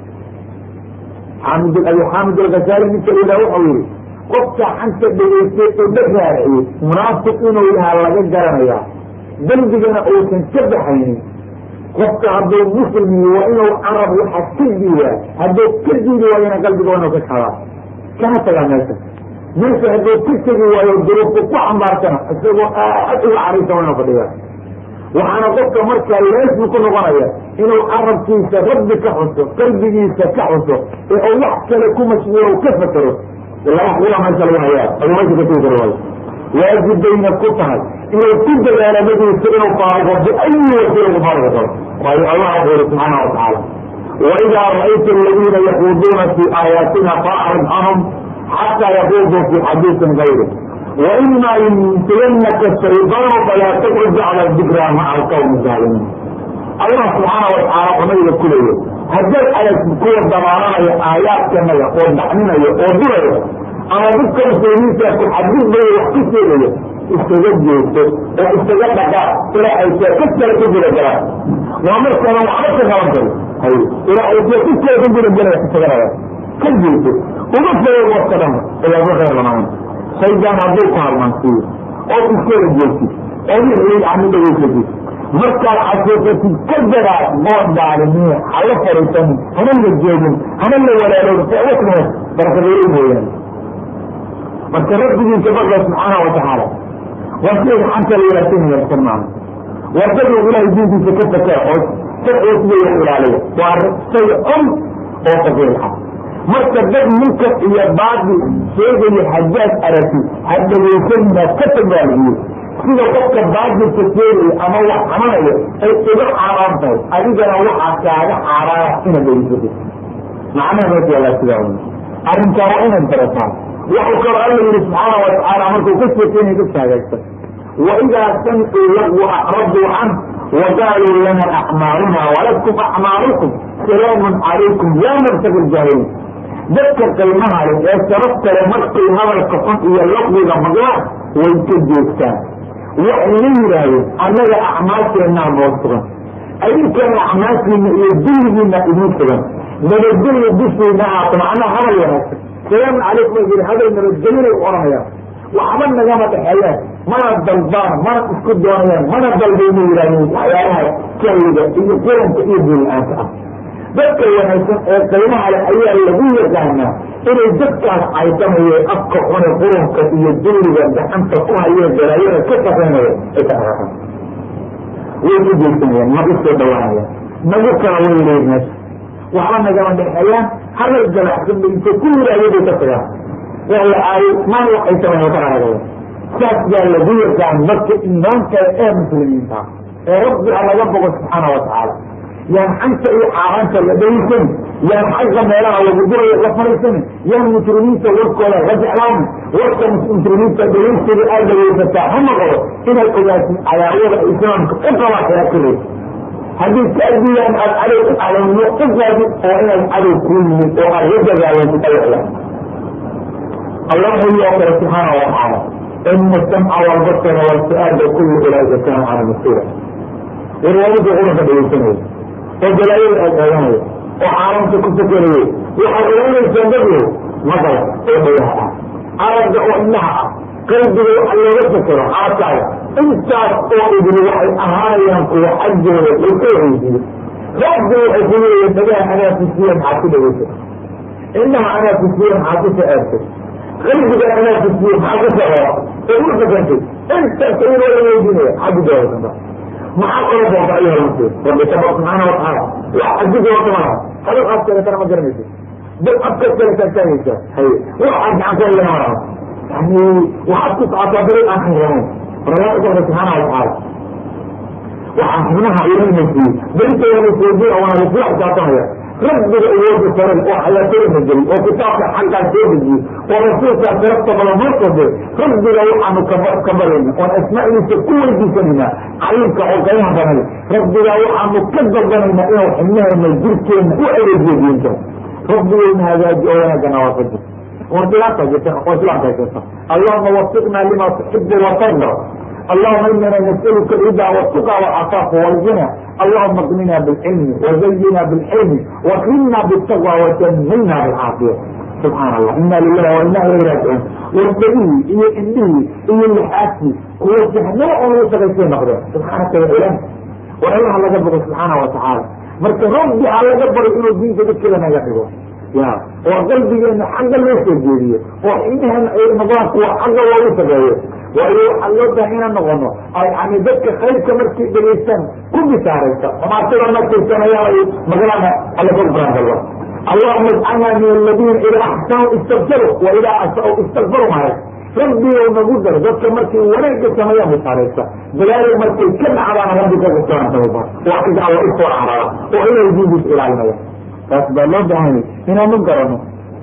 abi xaamid alghazali ninka la yidhaha wuxuu yihi qofka xanta dhegeystay oo la raariciyey munaafiq inuu yahaa laga garanayaa dembigana uusan ka baxaynin. qofka hadduu muslimi waa inuu carab waxa ka diidaa hadduu ka diidi waayona qalbiga waa inuu ka kadaa kana tagaa meesha hadduu ka tegi waayo duruufta ku xambaarsana isagoo aad uga caraysa waa inuu fadhiyaa. waxaana qofka markaa laasmi ku noqonaya inuu carabkiisa rabbi ka xuso qalbigiisa ka xuso ee uu wax kale ku mashguulo ka fakero laba kula meesha lagu hayaa adu meesha ka tegi karo waayo waajib bayna ku tahay inuu ku dadaalo magiisa inuu faaruqo biayi wasiila ku faaruqo karo waayo allah wuxuu yihi subxaana watacaala waidaa ra'ayta aladiina yaquuduuna fii aayaatina faacrid canhum xataa yaquuduu fii xadiisin gayri وإما ينسينك الشيطان فلا تقعد على الذكرى مع القوم الظالمين. الله سبحانه وتعالى قميل كله هديت على كل ضمانة آيات كما يقول نحننا يقول بره أنا ذكر سيريسة تحدث به وحكسه به استجد جيسه واستجد بقى إلى أيسا كسر كبير الجراء ومرسى لو عرفت غلطه إلى أيسا كسر كبير الجراء استجد كجيسه ومرسى يوم السلام إلى بخير لنعون shaydaan hadduu ku harmaansiiyo oo iskala jeegtid oo wixii ani dhageysatid markaad xasuusatid ka daraa mood daalimiin hala fariisanin hana la jeegin hana la walaalowda وشيء حتى الولايتين يسمعون وارتدوا إلهي دين في كفة كأحد تقوى سبيل العليا وشيء وقفوا الحق مرتبط ممكن إلى بعض شيء الحاجات أرسي حتى يسمى كتب العليا كده وقت بعض التسوير أموح حماية اتباع عرامته أريد أن أوحى كعادة حرارة هنا بيجي معنا نوتي على السلام أنت رأينا انترسان وحكر الله سبحانه وتعالى عمرك قصة تاني قصة هذا وإذا سمعوا اللغو أعرضوا عنه وقالوا لنا أعمارنا ولكم أعماركم سلام عليكم لا نرتقي الجاهلين ذكر كلمها لك اعترفت لمسك هذا القصان إلى اللغو لمجرى ويكد يستان وإليه رأيه أنك أعمالك لأنها موصغا أي كان أعمالك يدل لنا إليكم من الدل يدل لنا أعطنا هذا الوحيد سلام عليكم يقول هذا من الجميل القرآن وعملنا جامعة الحياة ما الضلبان ما اسكت دوانيان ما الضلبين الإيرانيين وحياها كيدة يقولون تقيد الآن ذكر كلمة على أيها الذي يجعلنا إن الذكر عيتم يأفكر هنا قرون كثير الدول وأن أنت قوها إليه الجلالية كيف فهنا اتعرفا ويجب السنين ما بيصير دوانيان ما ذكر ويليه الناس وعملنا جامعة الحياة هذا الجلاح انت كل الأيدي تفرح والله ما يحيط من وطرها ساسجا الذي يرجع مكة إنهم كأي مسلمين يا رب على ربك سبحانه وتعالى يعني أنت أنت لديكم يعني حاجة ميلاها وجدوا يغفر السنة يعني مترمين تولك ولا رجع لهم وقت مترمين تدرين سبي آل ويفتح هم غلط إن الأجاسي على عوض الإسلام اقرأ يا كريم حديث كأبي أن أدعو على النقطة وإن أدعو كل وأرجع على المتابعة الله يقول سبحانه وتعالى إن السمع والبصر والفؤاد كل أولئك كان على المسيرة والوالد غرفة بالسنة والجلائل الأذانية وحارمت كنت كريه وحرمون الجنبه مثلا إبراها أرجع إنها قلبه الله يذكر عاطعي انت أقول بالوحي أهايانك وحجه وكيره ربي يقول يتبع أنا في السيام عاطفة وكيره إنها أنا في السيام عاطفة أرسل قلبك أنا في السيام عاطفة أرسل انت تقول ولا يجيني حاجة جوة محاقرة وضعيها المسير رب تبقى سبحانه وتعالى لا حديث وطمعها هذا الأفكار ترى ما جرميسي بالأفكار ترى تنتهيسي وحد عن كل مرة يعني وحدث عطابر الآخرين رب سبحانه وتعالى وحفظناها إليه المسير بلت يمسير وانا لفلح تعطاها رب الأيوب الصريح وحياة المجري وكتاب حلقة سيدي ورسول ترتب المركز رب لو عنه كبرين والأسماء لتكون دي سننا عليك عقيها بني رب لو عنه كذب بنينا إيه وحناها من الجركين وعيد يجينك رب لو هذا جوانا جنوافد وانطلاقة جدا اللهم وفقنا لما تحب وترضى اللهم إننا نسألك الهدى والتقى والعفاف والغنى اللهم اغننا بالعلم وزينا بالحلم واكرمنا بالتقوى وجملنا بالعافية سبحان الله إنا لله وإنا إليه راجعون والدليل إيه الدليل إيه اللي حاسي ووجه نوع ويتغيثين مقدر سبحانك يا إله وإله الله جبر سبحانه وتعالى مركز ربي على جبر إنه الدين تذكر لنا يحبه يا وقلبي إن حاجة ليس الجيرية وحينها المضاق وحاجة وليس جاية وإيه حلوتها هنا نغنو يعني ذلك خير كمركي بالإنسان كل ساريسا وما ترى مركي السنة يا مغلانا على قرآن الله اللهم اجعلنا من الذين إذا أحسنوا استغفروا وإذا أسأوا استغفروا معك ربي ومقدر ذلك مركي وليك السنة يا ساريسا بلال مركي كل عرانا ربك السنة توبا وحيد على إسوار عرانا وإلى الجيب إلى المياه فأسبب الله دعاني هنا منقرنه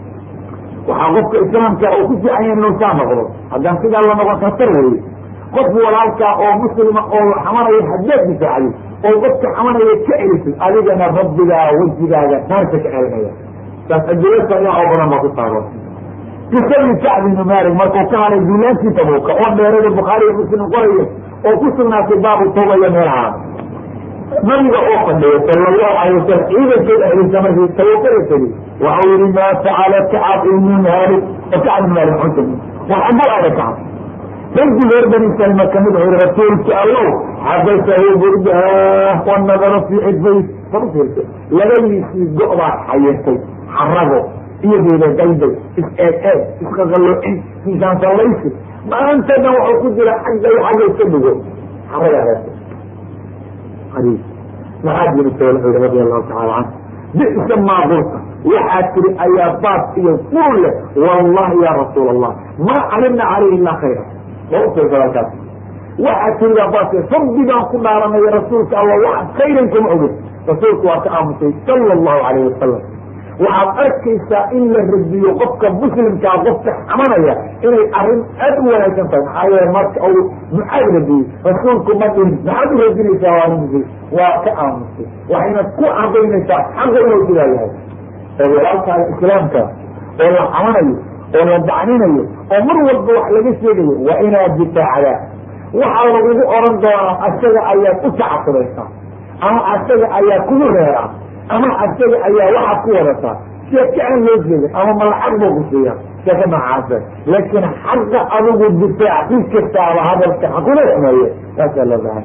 وحقوق الإسلام كأوكسي عين لو سامة غلط هذا كده الله نبغى تسروي قف ولالك أو مسلم أو حمانا يحدث بسعي أو قفك حمانا يتكئلس أليجنا رب لا وجه لا نارتك علمية بس الجلسة يا عبرا ما تطارون يسمي سعد بن مالك ما كان على الجولان في تبوك وأن يرد البخاري ومسلم قرية وكسرنا في باب التوبة يميرها من يقول صلى الله عليه وسلم إذا كده الإنسان في التوكل السليم وأول ما فعل كعب بن مالك وكعب بن مالك حسن وحبوا على كعب فانت بني سلمى كمدع الرسول الله حدثه برجاه والنظر في حجبه فرسلته لغني في الجؤبة حياتي حرقه يدي لجيبه اسقاقات اسقاقلوا في جانس الليسي maantana waxuu ku jira xagga iyo xagga iska dhigo xaradaas qariib maxaad yiri soo radi allahu tacaala canhu bisa maa qulta waxaad tiri ayaa baas iyo fur leh wallahi ya rasuul allah ma calimna calayhi ila khayra alkaas waxaad tiri baa baas rabbi baan ku dhaaranaya rasuulka allah wax khayran kuma ogin rasuulku waa ka aamusay sala allahu alayhi wasalam waxaad arkaysaa in la radiyo qofka muslimkaa qofka xamanaya inay arrin aad u wanaagsan tahay maxaa yeele marka u maxaad radiyey rasuulku ma dhihin maxaad u radinaysaa waa ka aamusay waxayna ku cadaynaysaa xaqa inuu sidaa yahay oo walaalkaaga islaamka oo la xamanayo oo la dacninayo oo mar walba wax laga sheegayo waa inaad difaacdaa waxaa lagugu oran doonaa asaga ayaad u tacasubaysaa ama asaga ayaa kugu reeraa ama asaga ayaa waxaad ku wadataa sheeka aan loo jeedin ama malacag buu kusiiya sheeka noocaasa laakiin xaqa adigu difaac si kastaaba hadalka hakula xumeeye taasaa loo bahay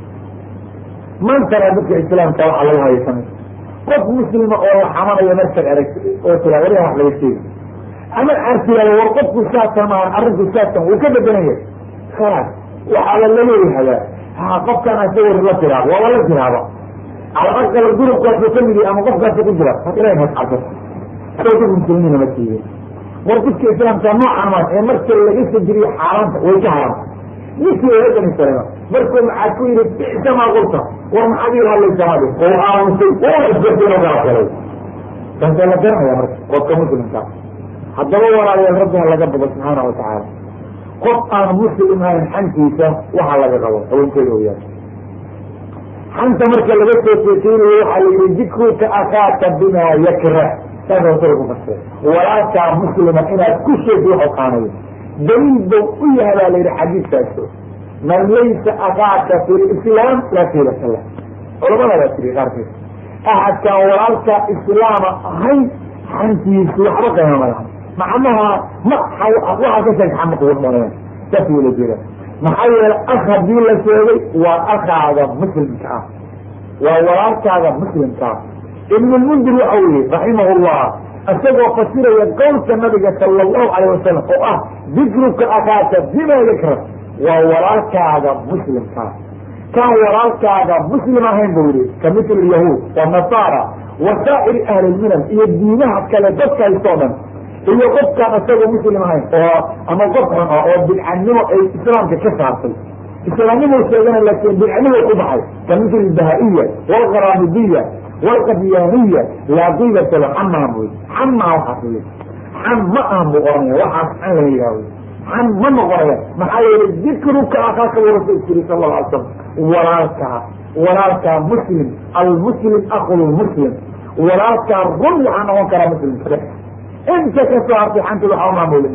maantana dadka islaamka waxaa lagu haysanay qof muslima oo la xamanayo markaad aragti oo tira wariha wax laga sheegi ama aad tiraado war qofku saatan maa arrinku saatan wuu ka bedelanya khalaas waxaaba laleeyahadaa ha qofkaan asaga la tiraado waaba la tiraaba alaqal gurubkaasu ka midi ama qofkaasa ku jira ilahi mascado dad muslimiina ma siiye war dadka islaamka noocan maas ee marka laga sajiriyo xaaraanta way ka haramta ninkii eeganisarema markuu maxaa ku yihi bisa maa qulta war maxaad ii hadlaysaadi oo aamusay oo isgartayno galagalay taasaa la garanaya marka qofka muslimkaa haddaba walaalayaal rabbiha laga bogo subxaana watacaala qof aan muslim ahayn xankiisa waxaa laga qabo haweenkeeda oyaa xanta marka laga soo sheekeynayo waxaa la yihi dikruka akaaka bima yakrah saasa wasala ku fasir walaalkaa muslima inaad ku sheegto waxu qaanayo daliil bow u yahay baa la yihi xadiiskaaso man laysa akaaka fi lislaam laa fiilaka lah culamadadaa tiri qaarkeed ahadkaan walaalkaa islaama ahayn xantiisu waxba qayma malaha macnaha waxaa ka sheeg xama kugu dhaneen saas wala jira maxaa yeele ak hadii la sheegay waa akaaga muslimka ah waa walaalkaaga muslimka ah ibn lmundir waxa u yihi raximah llah isagoo fasiraya qowlka nabiga sala allahu alayh wasalam oo ah dikruka akaaka bima yakra waa walaalkaaga muslimkaa kaan walaalkaaga muslim ahayn buu yihi ka mitl yahuud wanasaara wa saa'iri ahli lmilal iyo diinaha kale dadka haystoo dhan iyo qofkaan isagoo muslim ahayn oo ama qof xun ah oo bidcanimo ay islaamka ka saartay islaamnimo sheegana laakiin bidcanimo ku baxay ka mitl bahaiya walqaraamidiya walqadyaaniya laa qiibata la xamaa buy xamaa waxaas wy xam ma aan buu oranaya waxaas xan la yihahdo xam ma noqonaya maxaa yeelay dikruka akaaka buu rasulku yiri sala alla alay slam walaalkaa muslim almuslim akhu lmuslim walaalkaa run waxaa noqon karaa muslimka inta ka soo hartay xanta waxaa maamuladi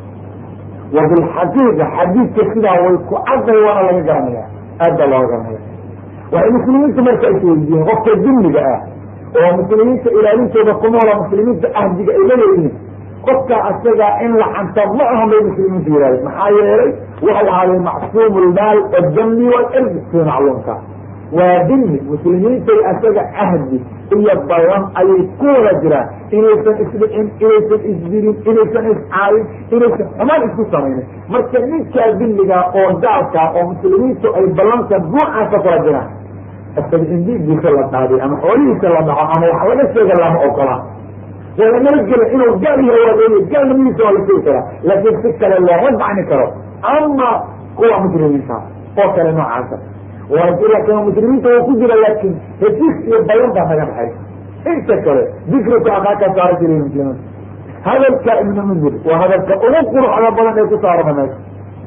wa bilxaqiiqa xadiidka sidaa way ku caday waana laga garanaya aad baa looga garanaya waxay muslimiinta marka isweydiiyeen qofka dimiga ah oo muslimiinta ilaalintooda ku noola muslimiinta ahdiga ay laleeyihiin qofka asagaa in la xanta ma ahan bay muslimiinta yihaahdeen maxaa yeelay waxau ahaaday macsuum lmaal wadami walirdi si macluumka waa dimi muslimiintay asaga ahdi iyo ballan ayay ku wada jiraan inaysan isdhicin inaysan isdirin inaysan iscaalin inaysan xumaan isku samaynin marka ninkaa dimigaa oo gaalkaa oo muslimiintu ay ballanka nuucaasa kula jiraan asaga in diinkiisa la daadiy ama xoolihiisa la dhaco ama wax laga sheega lama ogola waa lagala gela inuu gaal yahay waa leeya gaalnimadiisa waa la sheegi karaa laakiin si kale looma dacni karo ama kuwa muslimiinta oo kale noocaasa waa muslimiinta waa ku jira laakin hesiis iyo bayan baa naga baxay inta kale dikruka akaaka saara jiray muslimiinta hadalka ibnu mundir waa hadalka ugu quruxda badan ee ku saarana meesha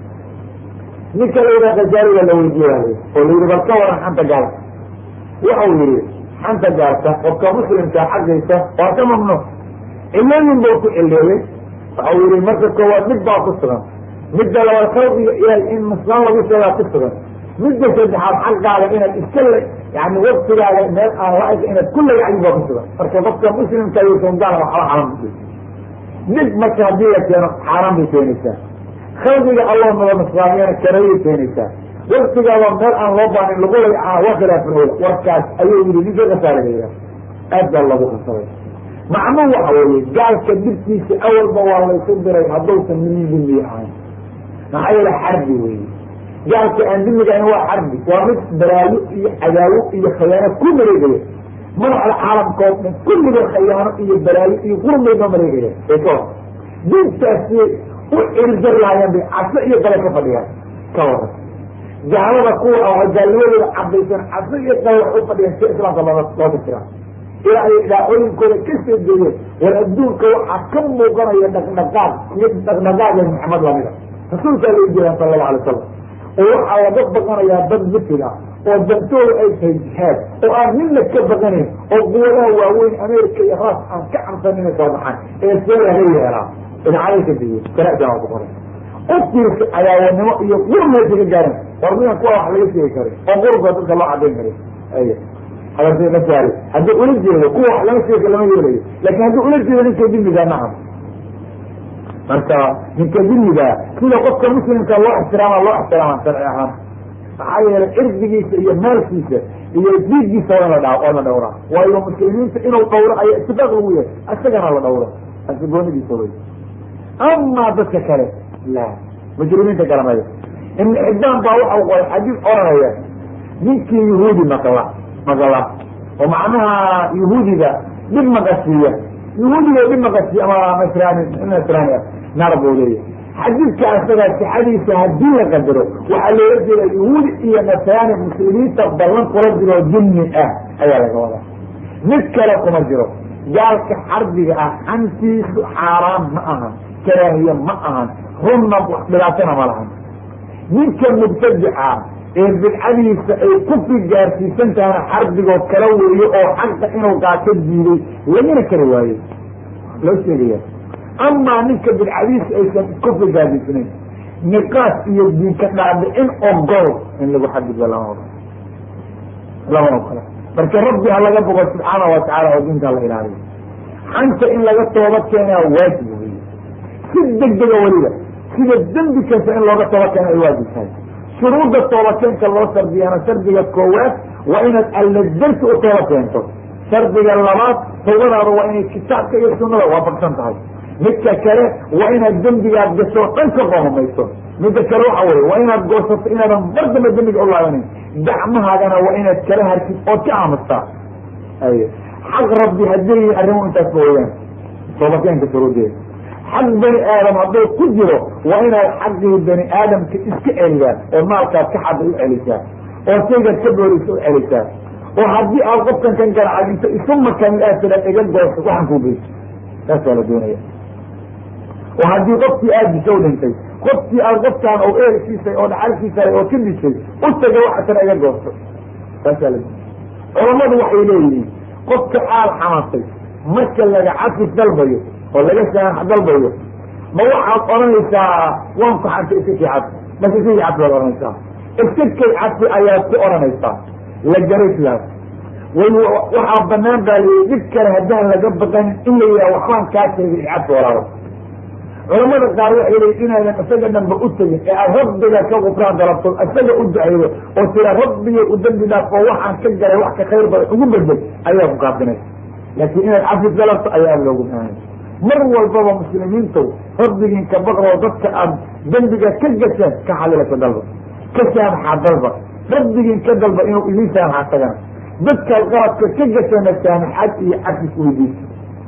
ninka la yidhaha kajaariga la weydiiya oo la yihi bal ka waran xanta gaalka waxau yihi xanta gaalka qofka muslimka xaggiisa waa ka mamnuuc cilooyin bau ku cileeyey waxau yihi marka koowaad mid baa ku sugan midda labaad khalqiga ilahay in muslaan lagu sheegaa ku sugan midda saddexaad xaqaaga inaad iska yani waktigaaga meel aan la-eg inaad ku lagacdi baa ku sugan marka qofka muslimka yuusan gaal waxba xaram mid marka haddii la keeno xaaraan bay keenaysaa khalqiga allah nala nusraamiyana karayay keenaysaa waktigaaba meel aan loo baanin lagu lagacaa waa khilaafin ola warkaas ayuu yihi ninka kasaara la yidhaha aad baa lagu khasabay macnuu waxa weeye gaalka dhibkiisa awalba waa laysu diray hadduusan min dimiye ahayn maxaa yeele xarbi wey gaalka aan dimigayn waa xarbi waa mid balaayo iyo cadaawo iyo khayaano ku mareegaya madaxda caalamka oo dhan kulliga khayaano iyo balaayo iyo qurmay noo mareegaya eko diintaasi u cirjar lahaayaan bay caso iyo gale ka fadhiyaan ka waran gaalada kuwa oo gaalnimadooda cabaysan caso iyo gale wax u fadhiyaan si islaamka looga tirtiraa ilaa ay daacooyinkooda ka soo jeedeen war adduunka waxaa ka muuqanaya dhaqdhaqaaq iyo dhaqdhaqaaga maxamed lamida rasuulkaa loo jeedaan sala allahu alay wasalam oo waxaa laga baqanayaa dad mifid ah oo dantooda ay tahay jihaad oo aan midna ka baqanayn oo quwadaha waaweyn america iyo raas aan ka cabsan inay soo baxaan ee see laga yeelaa idacada ka diyo karaajaa ku qoran ofkiisa cadaawanimo iyo qurmeesa ka gaaran war midan kuwa wax laga sheegi karin oo qurba dadka loo cadayn karin hadalse ma saari haddii ula jeedo kuwa wax laga sheeka lama yeelayo laakin haddii ula jeedo ninka dimiga nacam marka ninka dimiga sida qofka muslimka loo ixtiraama sharci ahaan maxaa yeelay cirdigiisa iyo maalkiisa iyo diidgiisa oo la dhawraa waayo muslimiinta inuu dhawro ayaa itifaaq lagu yahay isagana la dhawro asigoonidiisa wey amaa dadka kale la mujrimiinta garamaya ibn xibaan baa waxau qoray xadiis oranaya ninkii yahuudi maqla oo macnaha yahuudiga dhib maqasiiya ama nasrani ah naar buu leeyahy xadiidka asaga sixadiisa haddii la qadaro waxaa loola jeeda yahuudi iyo nasrani muslimiinta ballan kula jiro jinni ah ayaa laga wadaa mid kale kuma jiro gaalka xarbiga ah xantiisu xaaraan ma ahan karaahiye ma ahan runna dhibaatana ma lahan ninka mubtadica ee bidcadiisa ay kufri gaarsiisan tahana xarbigoo kala weeyo oo xaqa inuu qaato diiday lagana kari waayo loo sheegaya amaa ninka bidcadiisa aysan kufri gaarsiisnayn niqaas iyo diinka dhaadhicin ogol in lagu xadgudbo lama ogola marka rabbi ha laga bogo subxaana watacaala oo diinta la ilaaliyo xanta in laga tooba keenaa waajib wey si degdega weliba sida dembi kasta in looga tooba keena ay waajib tahay shuruudda toobakeenka loo shardiyaana shardiga koowaad waa inaad alla darsi u tooba keento shardiga labaad tawbadaada waa inay kitaabka iyo sunada waafaqsan tahay midka kale waa inaad dembigaad gasho dhan ka qoomamayso midda kale waxa weye waa inaad goosato inaadan bardamba dembiga u laabanayn gacmahaagana waa inaad kala hartid ood ka aamustaa xaq rabbi hadii arrimuhu intaas weyaan toobakeenka shuruudeeda xaq bani aadam hadday ku jiro waa inaad xaqii bani aadamka iska celidaan oo maalkaad ka xada u celisaa oo shaygaad ka boorisa u celisaa oo haddii aad qofkan kan garacadinto isuma kamid aad tira iga gooso waxaan kuu geyso saasaa la doonaya oo haddii qofkii aad disha u dhintay qofkii aad qofkaan oo eerkiisay oo dhaxalkiisa oo ka dishay u taga waxa tira iga goosto saasaa la doonaya culamadu waxay leeyihiin qofka aad xamaasay marka laga cafis dalbayo oo laga saamax dalbayo ma waxaad odhanaysaa waan ku xantay iska kii cadfi mase iskakii cadfi baad odhanaysaa iskakay cadfi ayaad ku odhanaysaa la garay sidaas waxaa banaan baa layihi dhib kale haddaan laga baqanin in la yidhaha waxbaan kaa sheegay cadfi walaalo culamada qaar waxay leeyiin inaadan isaga dhanba u tegin ee aad rabbiga ka gufraan dalabto isaga u duceydo oo tira rabbiga u dambi dhaaf oo waxaan ka garay wax ka khayr badan ugu bedel ayaa ku kaafinaysa laakiin inaad cafis dalabto ayaa aada loogu baahanya mar walbaba muslimiintow rabbigiin ka baqroo dadka aad dembiga ka gasheen ka xalila ka dalba ka saamaxa dalba rabbigiin ka dalba inuu idin saamaxa tagana dadkaad qaladka ka gasheena saamaxaad iyo cafis weydiisa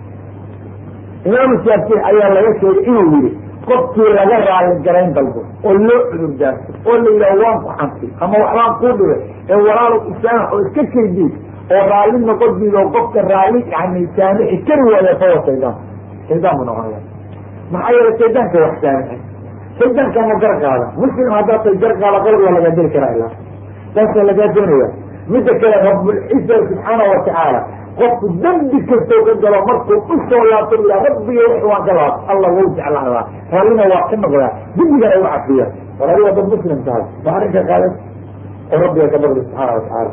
imaamu shaafici ayaa laga sheegay inuu yihi qofkii laga raali garayn dalbo oo loo cudur daarto oo la yidhaha waan ku xantay ama waxbaan kuu dhibay ee walaalow isaamax oo iska kaydiid oo raalli noqodiid oo qofka raalli yani saamixi kari waaya fawa shaydaan bu noqonaya maxaa yeele shaydaanka wax saamixay shaydaankaana gar qaada muslim haddaad tay gar qaada qalad waa lagaa deli karaa ilaa saasaa lagaa doonaya midda kale rabulciza subxaana watacaala qofku dembi kastoo ka galo markuu u soo laabto ila rabbiga wix waan ka laabto allah wau jeclaadaa raallina waa ka noqdaa dembigana u cafiya war adiga dad muslim tahay ma arrinka qaadan oo rabbiga ka baqdi subxaana watacaala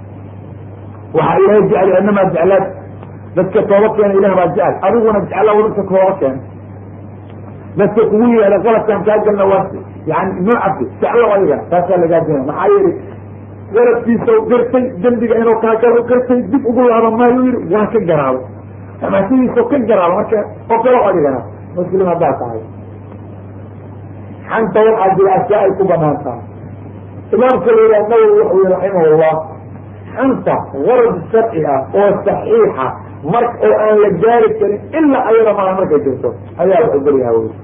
waxaa ilaahay jecel inamaa jeclaad dadka tooba keena ilah baa jecel adiguna jecla dadka tooba keena dadka kugu yeela qaladkan kaa galna waa yani noo cafi jeclo adigana taasaa lagaa doonaya maxaa yeeli garadkiisa gartay dembiga inuu kaa galo gartay dib ugu laaba maayo yihi waa ka garaabo amaasidiisa ka garaabo marka oo kalo adigana muslim haddaa tahay xanta waxaa jira ashyaa ay ku banaan tahay. imaamka la yidhaha nawowi wuxuu yihi raximahullah, xanta garad sharci ah oo saxiixa mark oo aan la gaari karin ilaa ayada maa markay jirto ayaa la ogolyaha wy.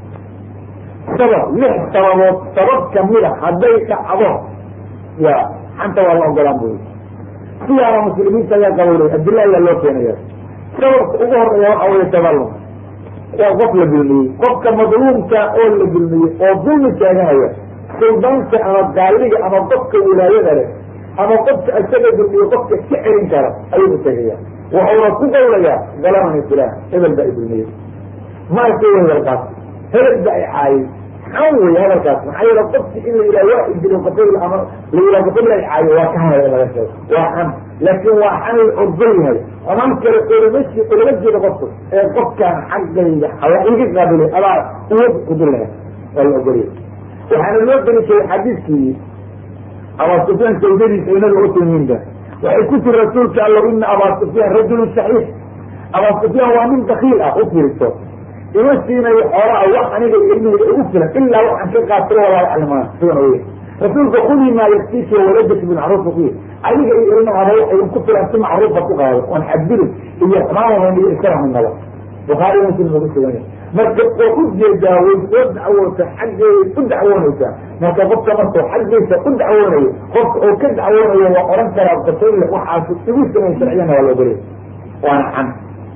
sabab 6 sababood sabab kamida hadday dhacdo ya xanta waa la ogolaan buy. siyaana muslimiinta ayaa qabowlay adila ayaa loo keenaya. sababka ugu horeeya waxa wey tadalum, waa qof la dulmiyey, qofka madluumka oo la dulmiyey oo dulmi taaganaya, suldaanka ama gaaliga ama qofka wilaayada leh ama qofka isaga dulmiye qofka ka celin kara ayuu u tegaya. wuxuuna ku qawlayaa galamani fulaan hebel baa idulmiyey, maarka hadalkaas hebel baa i caayay, xan wey hadalkaas. maxaa yeele qofki in la yidhah waa idilo qofayl ama la yidhah qofayl ay caayo waa ka hadaya laga sheego waa xan, laakin waa xan la ogol yahay amaan kale olama jeedo qofka ee qofkaan xaggayga alla iga qaabilay adaa uwad kudulaha waa la ogolyahay. waxaana loo daliishaday xadiiskii abaa sufyaan sawdadiisa inaga utimiinba waxay ku tiri rasuulka alla ina abaa sufyaan rajulun saxiix, abaa sufyaan waa nin dakiil ah u firiso ima siinayo xoolaa wax aniga ilmihayga igu filan ilaa waxaan ka qaatiro walaa aclamaa sidan oy rasuulka kudii maa yaktiiki waladaki bilmacruufa ku yiri adiga iyo ilmahaba waxa idinku filan si macruufa ku qaado oon xadgudub iyo xumaanahan iyo iskaraminaba. bukhaari muslim ugu suganya marka oo u jeedaa way soo dacwoota xaggeeda u dacwoonaysaa. marka qofka markuu xaggiisa u dacwoonayo qofka oo ka dacwoonayo waa oran karaa qatayl waxaas igu samay sharciyana waa la ogolay waana xan.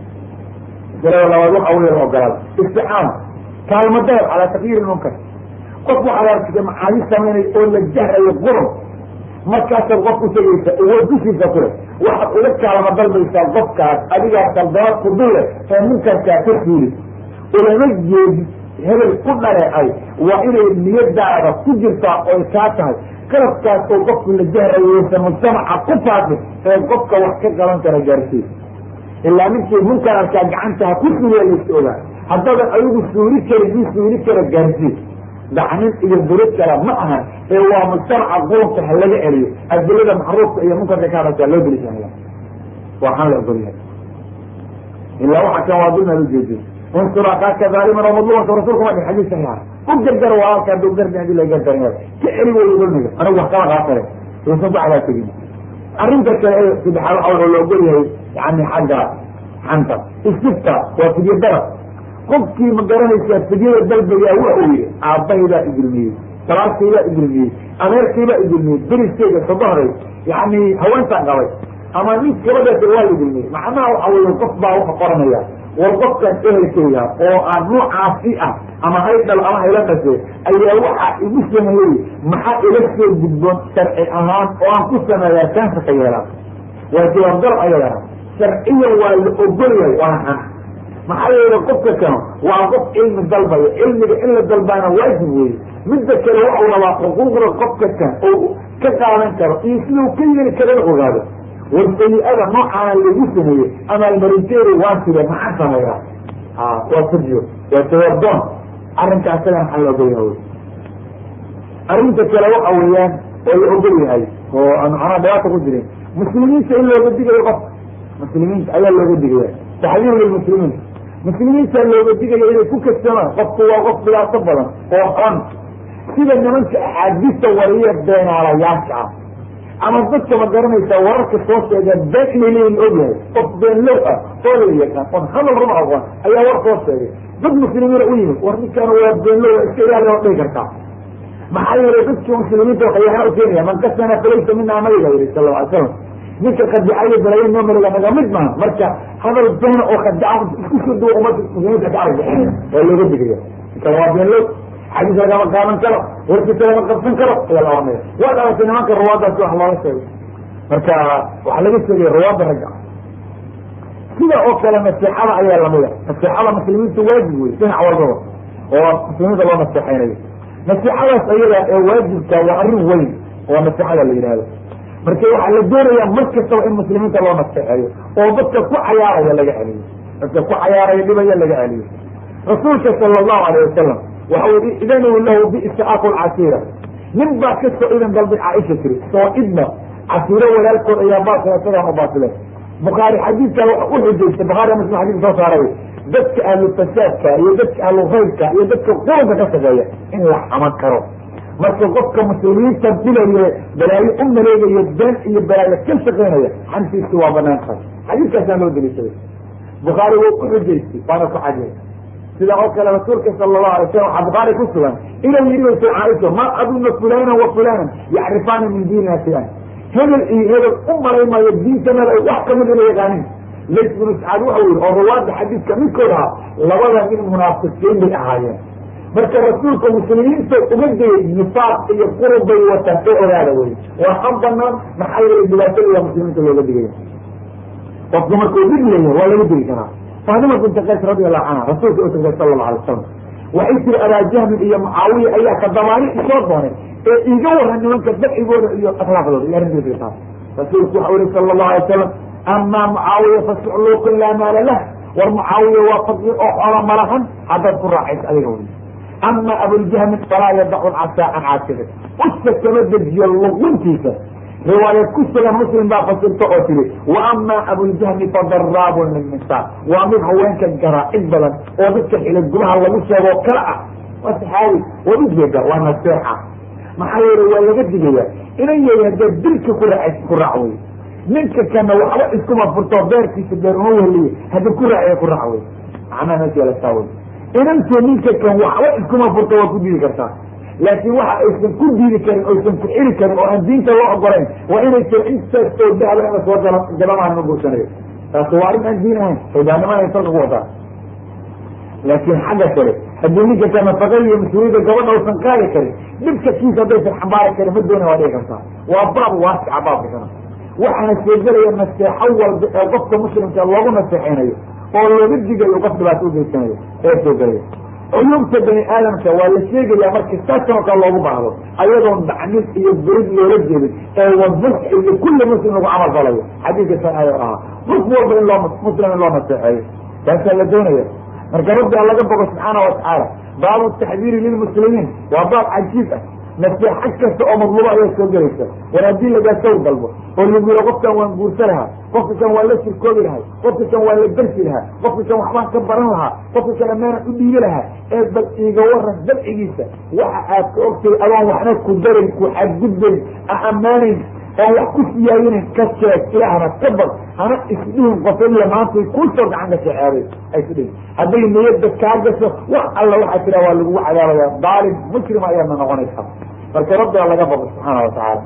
jalada labaad waxa wey la ogolaada isticaana kaalmadalab calaa takyiir ilmunkar. qof waxaad arkaysa macaadi samaynay oo la jahrayo qurum, markaasaad qof utegaysa uwa dushiisa kule waxaad uga kaalama dalbaysaa qofkaas adigaa saldanad ku dule ee munkarkaa ka fiili ulama jeedi hebel ku dhaleecay. waa inay niyadaada ku jirtaa oy kaa tahay qalabkaas oo qofku la jahrayeysa mujtamaca ku faafin ee qofka wax ka qaban kara gaarsiis. ilaa ninkii munkararkaa gacantaha ku suuliya laysa ogaa haddaadan adigu suuli karin in suuli kara gaarsiis. dacnin iyo duri kala ma ahan ee waa mujtamaca qurunka ha laga celiyo adilada macruufka iyo munkarka ka hadashaa loo deliishanaya waxaan la ogolyahay. ilaa waxa kan waa dulna ujeedi unsur akaaka daaliman oo madlumanka rasulka ma dhin xadiis saxiixa u gargar walaalka haduu gardi hadii la gargarin ka celi wey dulmiga anigu wax kala qaatare uusan ku cadaa tegin. arrinta kale ee saddexaad oo la ogolyahay yani xagga xanta istifta waa fidyo darab. qofkii ma garanaysaa fidyada dalbigaa waxa uu yihi aabbahaybaa idulmiyey, salaarkaybaa idulmiyey, adeerkaybaa idulmiyey, beriskeyga sodohday yani haweentaan qabay ama nin gabadhaas waa la idulmiyey. macnaha waxa wey qof baa waxa qoranaya war qofkan ehelkeyga oo aan noocaasi ah ama haydhal ama hayla dhashe ayaa waxaa igu sameeyey maxaa ila soo gudboon sharci ahaan oo aan ku sameeyaa kaansa ka yeelaa. waa jawaabdal ayadana sharciyan waa la ogolyahay waana xan. maxaa yeele qofka kano waa qof cilmi dalbayo, cilmiga in la dalbaana waajib weeye. midda kale waxau rabaa xuquuqda qofka kan oo ka qaadan karo iyo sidau ka yeli karana ogaado. war sayi-ada noocaana lagu sameeyey amaalmarinteedu waa side maxaa sameeyaa waa fidyo waa tawadoon. arrinka asaga maxaa la ogolyaha wy. arrinta kale waxa weeyaan oo la ogol yahay oo aan macnaha dhibaata ku jirin muslimiinta in looga digayo qofka muslimiinta ayaa looga digaya taxdiir lilmuslimiin. muslimiinta looga digaya inay ku kasamaan qofku waa qof dhibaato badan oo xon sida nimanka axaadiista wariya beenaalayaasha ah ama dadka ma garanaysaa wararka soo sheega been inay leeyihin ogyahay qof beenlow ah oo la yaqaan oon hadal ruma aqoon ayaa war soo sheegay dad muslimiina u yimid war ninkaan waa beenlow iska ilaali oo dhihi kartaa. maxaa yeelay dadkii muslimiinta waxyaana u keenaya man kasana falaysa mina nabiga yiri sal lla alay slam ninka khadicayo balaya noo mariga naga mid maaha. marka hadal beena oo khadica isku soo duwa umada muslimiinta ka argixinaya waa looga digaya ninkan waa beenlow xadiis lagama qaadan karo warkiisa lama qabsan karo ayaa laoanaya. waa dhalatay nimanka ruwaadaasi wax looga sheegay marka waxaa laga sheegaya ruwaada ragga. sida oo kale naseexada ayaa lamida. naseexada muslimiinta waajib wey dhinac walbaba oo muslimiinta loo naseexaynayo. naseexadaas ayada ee waajibka waa arrin weyn oo naseexada la yidhaahdo. marka waxaa la doonayaa mar kastaba in muslimiinta loo naseexeeyo oo dadka ku cayaaraya laga celiyo, dadka ku cayaaraya dhibaya laga celiyo. rasuulka sala allahu alayh wasalam waxa ui idanu lahu biisaaku lcasiira. nin baa kasoo idan dalbay caaisha tiri soo idna casiiro walaalkood ayaa baasila isagaan u baasile. bukhaari xadiidka u xujaystay bukhaari muslim xadiidka soo saaray dadka ahlu fasaadka iyo dadka ahlu khayrka iyo dadka qurunka ka shaqeeya in la xaman karo. marka qofka muslimiinta dilaye balaayo u maleegayo been iyo balaayo ka shaqeynaya xantiisi waa banaan tahay. xadiiskaasaa loo deliishaday, bukhaari wuu ku xujaystay waana ku cadiyay. sida oo kale rasuulka sala allahu alay slam waxaa bukhaari ku sugan inuu yidhi waysa caaisha ma aduna fulanan wa fulanan yacrifaana min diinina shay-an, hebel iyo hebel u malaymayo diintanada ay wax kamid ina yaqaanin. lays binu sacad waxau yihi oo rawaada xadiidka midkood ahaa labada nin munaafiqiin bay ahaayeen. marka rasuulka muslimiinta uga dayay nifaaq iyo qurub bay wataan oo ogaada wey waa an banaan maxaa yeelay dhibaatada muslimiinta looga digaya. qofku markuu dib leeyahay waa laga digi karaa. faadima binta qays radi allahu canha rasuulka u tagtay sala allahu alay wasalam waxay tiri abaajahmin iyo mucaawiya ayaa ka damaani isoo doonay ee iiga waran nimanka dabcigooda iyo akhlaaqdooda iyo arrintoodii taas. rasuulku waxau yihi sala allahu alay wasalam amaa mucaawiya fasucluukun laa maala lah, war mucaawiya waa faqiir oo xoola malahan haddaad ku raacaysa adiga wey. ama abuljahmin falaa yadacu casaa can caasiqi, uska kama dejiyo luquntiisa. riwaayad ku sugan muslim baa fasirta oo tiri wa amaa abuljahmi fadaraabun lilnisaa, waa mid haweenka garaacid badan oo dadka xilid gudaha lagu sheegoo kale ah. waa saxaabi waad ujeeda waa naseexa, maxaa yeele waa laga digaya inan yahay haddaad dilka ku raac wey. ninka kana waxba iskuma furto beerkiisa beer uma weheliye haddii ku raaciya ku raac wey. macnaha meesha la saa wey inanto ninka kan waxba iskuma furto waa ku diidi kartaa, laakiin waxa aysan ku diidi karin oysan ku xiri karin oo aan diinta loo ogolayn waa inay tir intaas oo dahaba ina soo galamahan ma guursanayo. taasi waa arrin aan diin ahayn, hogaanimaha salka ku wataa. laakiin xagga kale haddii ninka ka nafaqada iyo mas-uuliyadda gabadha usan qaadi karin dhibka kiisa haddaysan xambaari karin ma doona waa dhigi kartaa. waa baab waasica baabka kana waxaana sheegelaya naseexo walba ee qofka muslimka loogu naseexeynayo oo looga digayo qof dhibaato ugeysanayo ee soo gelaya. cuyuubta bani aadamka waa la sheegaya marka saasan oo kale loogu baahdo ayadoon dacnin iyo berid loola jeedin ee wadnux iyo kulli muslim lagu camal falayo. xadiidka san ayo ahaa qof walba in loo muslim in loo naseexeeyo taasaa la doonaya. marka rabbi a laga bogo subxaana watacaala baabu taxdiiri lilmuslimiin waa baab cajiib ah. naseexo kasta oo madluuba ayaa soo gelaysa. war haddii lagaa sawr dalbo oo lagu yiro qofkan waan guursa lahaa, qofka kan waa la shirkoobi lahay, qofka kan waa la darsi lahaa, qofka kan waxbaan ka baran lahaa, qofka kan amaanan u dhiibi lahaa, ee bal iiga waran dabcigiisa waxa aad ka ogtay adoon waxna ku darin ku xadgudbayn a ammaanayn oon wax ku siyaayinin ka sheeg ilaahna ka bad hana isdhihin qofaiya maantay kuusoo gacan ka shaceebay ay ku dhihin. hadday niyadda kaa gasho wax alla waxaa tiraa waa lagugu cadaabaya daalim muslima ayaadna noqonaysa. marka rabbiga laga baqo subxaana watacaala.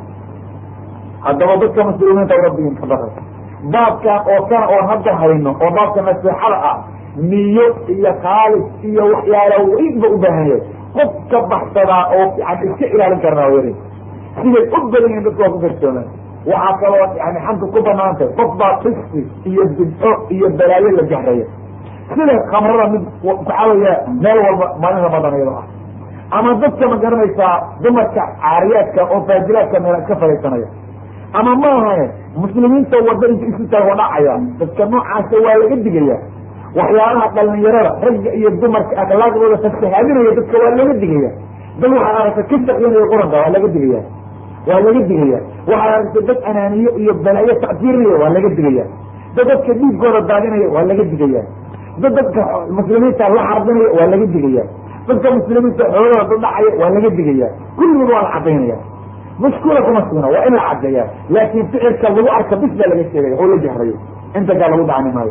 haddaba dadka muslimiinta rabbigiin ka baqay baabkan oo kana oon hadda hayno oo baabka naseexada ah niyo iyo khaalis iyo waxyaala weyn ba u baahan yahay. qof ka baxsadaa oo fiican iska ilaalin karnaa yari siday u badan yihin dadka waa ku kalsoonaan. waxaa kaloo yani xanta ku banaantay qof baa fisi iyo bidco iyo balaayo la jahraya sida khamrada mid waxaa weya meel walba maalin ramadan iyadoo ah, ama dadka ma garanaysaa dumarka caariyaadka oo faajilaadka meel ka fadhiisanaya, ama ma ahane muslimiinta wada inta isu taago dhacaya. dadka noocaasa waa laga digaya. waxyaalaha dhalinyarada ragga iyo dumarka akhlaaqdooda fasahaadinaya dadka waa laga digaya. dad waxaa aragta ka shaqeynaya quranka waa laga digaya waa laga digaya. waxaa aragta dad anaaniyo iyo balaayo tactiirinaya waa laga digaya. dad dadka dhiigkooda daadinaya waa laga digaya. dad dadka muslimiinta la xarbinaya waa laga digaya. dadka muslimiinta xoolahooda dhacaya waa laga digaya. kulligood waa la cadaynaya. mashkuula kuma sugna waa in la cadeeya, laakin ficilka lagu arka bis baa laga sheegaya oo la jahrayo inta kaa lagu dhacni maayo.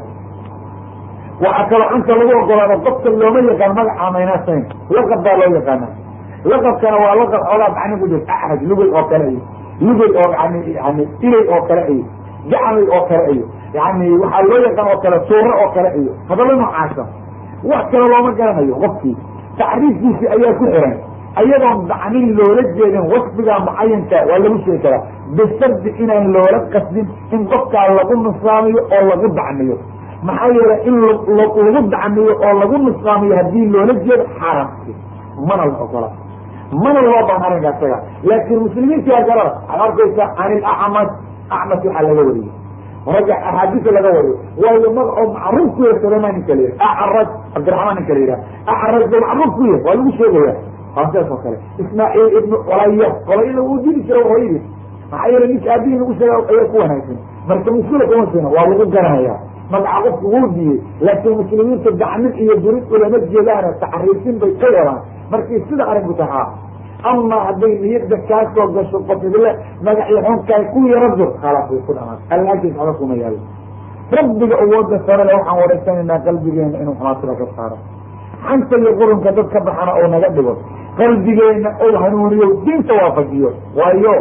waxaa kaloo anta lagu ogolaada qofka looma yaqaan magaca maynasayn laqab baa loo yaqaana. laqabkana waa laqab xoogaa macni ku jirta axraj lugay oo kale iyo lugay oo yani ilay oo kale iyo gacmay oo kale iyo yani waxaa loo yaqaan oo kale suuro oo kale iyo hadalla noocaasa. wax kale looma garanayo qofkii tacriifkiisi ayaa ku xiran ayadoon dacnin loola jeedin wasfiga mucayanka waa lagu sheegi karaa bishardi inaan loola qasdin in qofkaa lagu nusaamiyo oo lagu dacniyo. maxaa yeelay in lagu dacniyo oo lagu nusaamiyo haddii loola jeedo xaaraamki mana la ogola, mana loo baan arrinka isaga. laakiin muslimiinta garada waxaad arkaysa can ilacmas waxaa laga wariyey ragga axaadiisa laga wariyo waayo magacoo macruuf ku yahay salama ninka la yidhah acraj cabdiraxmaan ninka la yidhah acraj ba macruuf ku yahay waa lagu sheegaya. saas oo kale ismaaciil ibnu qolayada wuu dili jira hooyadii maxaa yeele ninka aabihii lagu sheega ayaa ku wanaagsan. marka muskula kuma sina waa lagu garanaya magaca qofku wuu diiyey laakiin muslimiinta gacmin iyo durid ulama jeedaana taxriifin bay ka yaraan markii sida arinku tahaa ama hadday niyada kaasoo gasho qofidle magacii xunkaay ku yaradur khalaas way ku dhamaan alaakiis aba kuma yaalo rabbiga awooda sarale waxaan wareysanaynaa qalbigeena inuu xumaatida ka saaro xanta iyo qurunka dad ka baxana oo naga dhigo qalbigeena ou hanuuniyo diinta waafajiyo waayo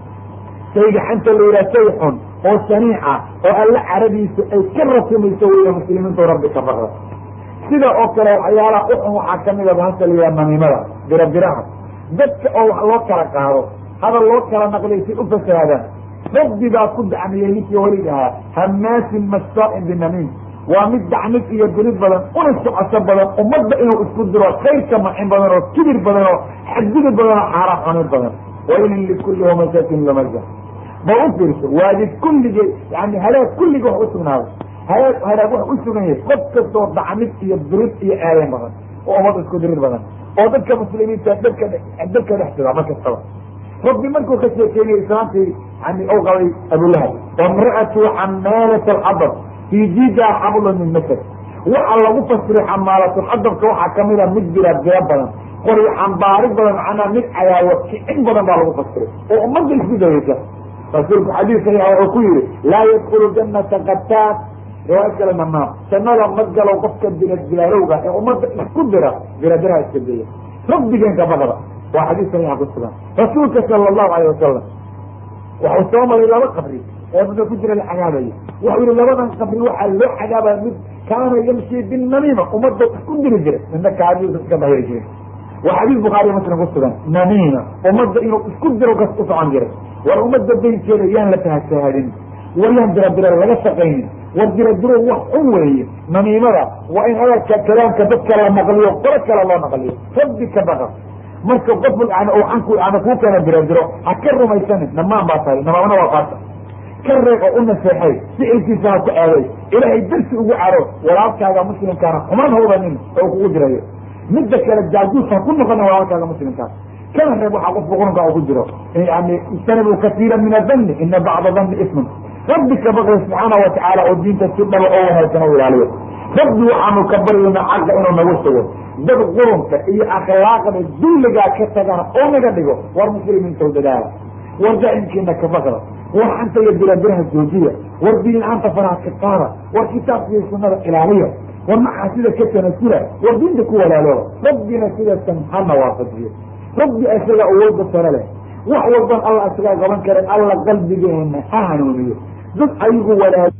shayga xanta la yidhaha shay xun oo saniica oo alla caradiisa ay ka rasimayso weya muslimiinta rabbi ka baqda sida oo kale waxyaalaha uxun waxaa kamida bahasa la yidhaha namiimada birabiraha dadka oo wax loo kala qaado hadal loo kala naqliy si u fasaadaan rabbi baa ku dacmiyey ninkii welig ahaa hamaasin mastaain binamiim waa mid dacmid iyo dilid badan una socoso badan ummadda inuu isku diro khayrka macin badan oo kibir badan oo xadgudub badan oo xaaraan xunid badan waylin likulli humazatin lumaza ma u fiirso waadid kulligii yani halaag kulligii wax usugnaaday halaag wax u sugan yahay qof kastoo dacmid iyo dirid iyo aadan badan oo ummad isku dirir badan oo dadka muslimiinta dabka dhex jira mar kastaba rabbi markuu ka sheekeynay islaamtii yani u qabay abulahab wamra'atu xamaalat alxadab fii jidaa xablun min masad waxa lagu fasiray xamaalatulxadabka waxaa kamida mid bira badan qori xambaari badan macnaa mid cayaawo kicin badan baa lagu fasiray oo ummadda isku dayaysa rasuulku xadiis saxiixa wuxuu ku yihi laa yadkulu janata qataad riwaayad kale namaam jannada ma galo qofka biladbilaalowga ee ummadda isku dira biladiraha iska daya rabbigeenka baqda waa xadiis saxiixa ku sugan rasuulka sala allahu alayh wasalam waxuu soo maray laba qabri oo dadka ku jira la cagaabayo wuxuu yihi labadan qabri waxaa loo cagaabaya mid kaana yamshi binamiima ummadda isku diri jiray midna kaadiisa iska bahiri jiray waa xadiis bukhaariy muslim ku sugan namiima ummadda inuu isku diro kas u socon jiray war ummadda daynkeeda yaan la fahasaahadin war yaan diradira laga shaqaynin war diradiro wax xun weeye namiimada waa in hadalka kalaamka dadka la naqliyo qolo kale loo naqliyo rabbi ka baqa marka qof ana kuu keena diradiro ha ka rumaysanin namaan baa tahay namaamna waa qaata ka reeg oo u naseexay ficilkiisa ha ku aaday ilaahay darsi ugu caro walaalkaaga muslimkaana xumaan hawdanin oo kugu dirayo midda kale jaajuus ha ku noqona walaalkaaga muslimkaas kana reeb waxaa qofka qurunka u ku jiro yani ijtanibu kasiira min adanni ina bacda danni ismun rabbi ka baqay subxaana watacaala oo diinta si dhaba oo wanaagsan u ilaaliyo rabbi waxaanu ka baryayna xagga inuu nagu sugo dad qurunka iyo akhlaaqda dulligaa ka tagana oo naga dhigo war muslimiinta u dadaala war daa'imkiina ka baqda war xanta iyo diradiraha joojiya war diin-aanta faraha ka qaada war kitaabka iyo sunnada ilaaliya war maxaa sida ka tanasula war diinta ku walaalooba rabbina sidasan hana waafajiyo rabbi isaga awooda sare leh wax walban alla isagaa qaban karen alla qalbigeena ha hanuuniyo dad ayagu walaal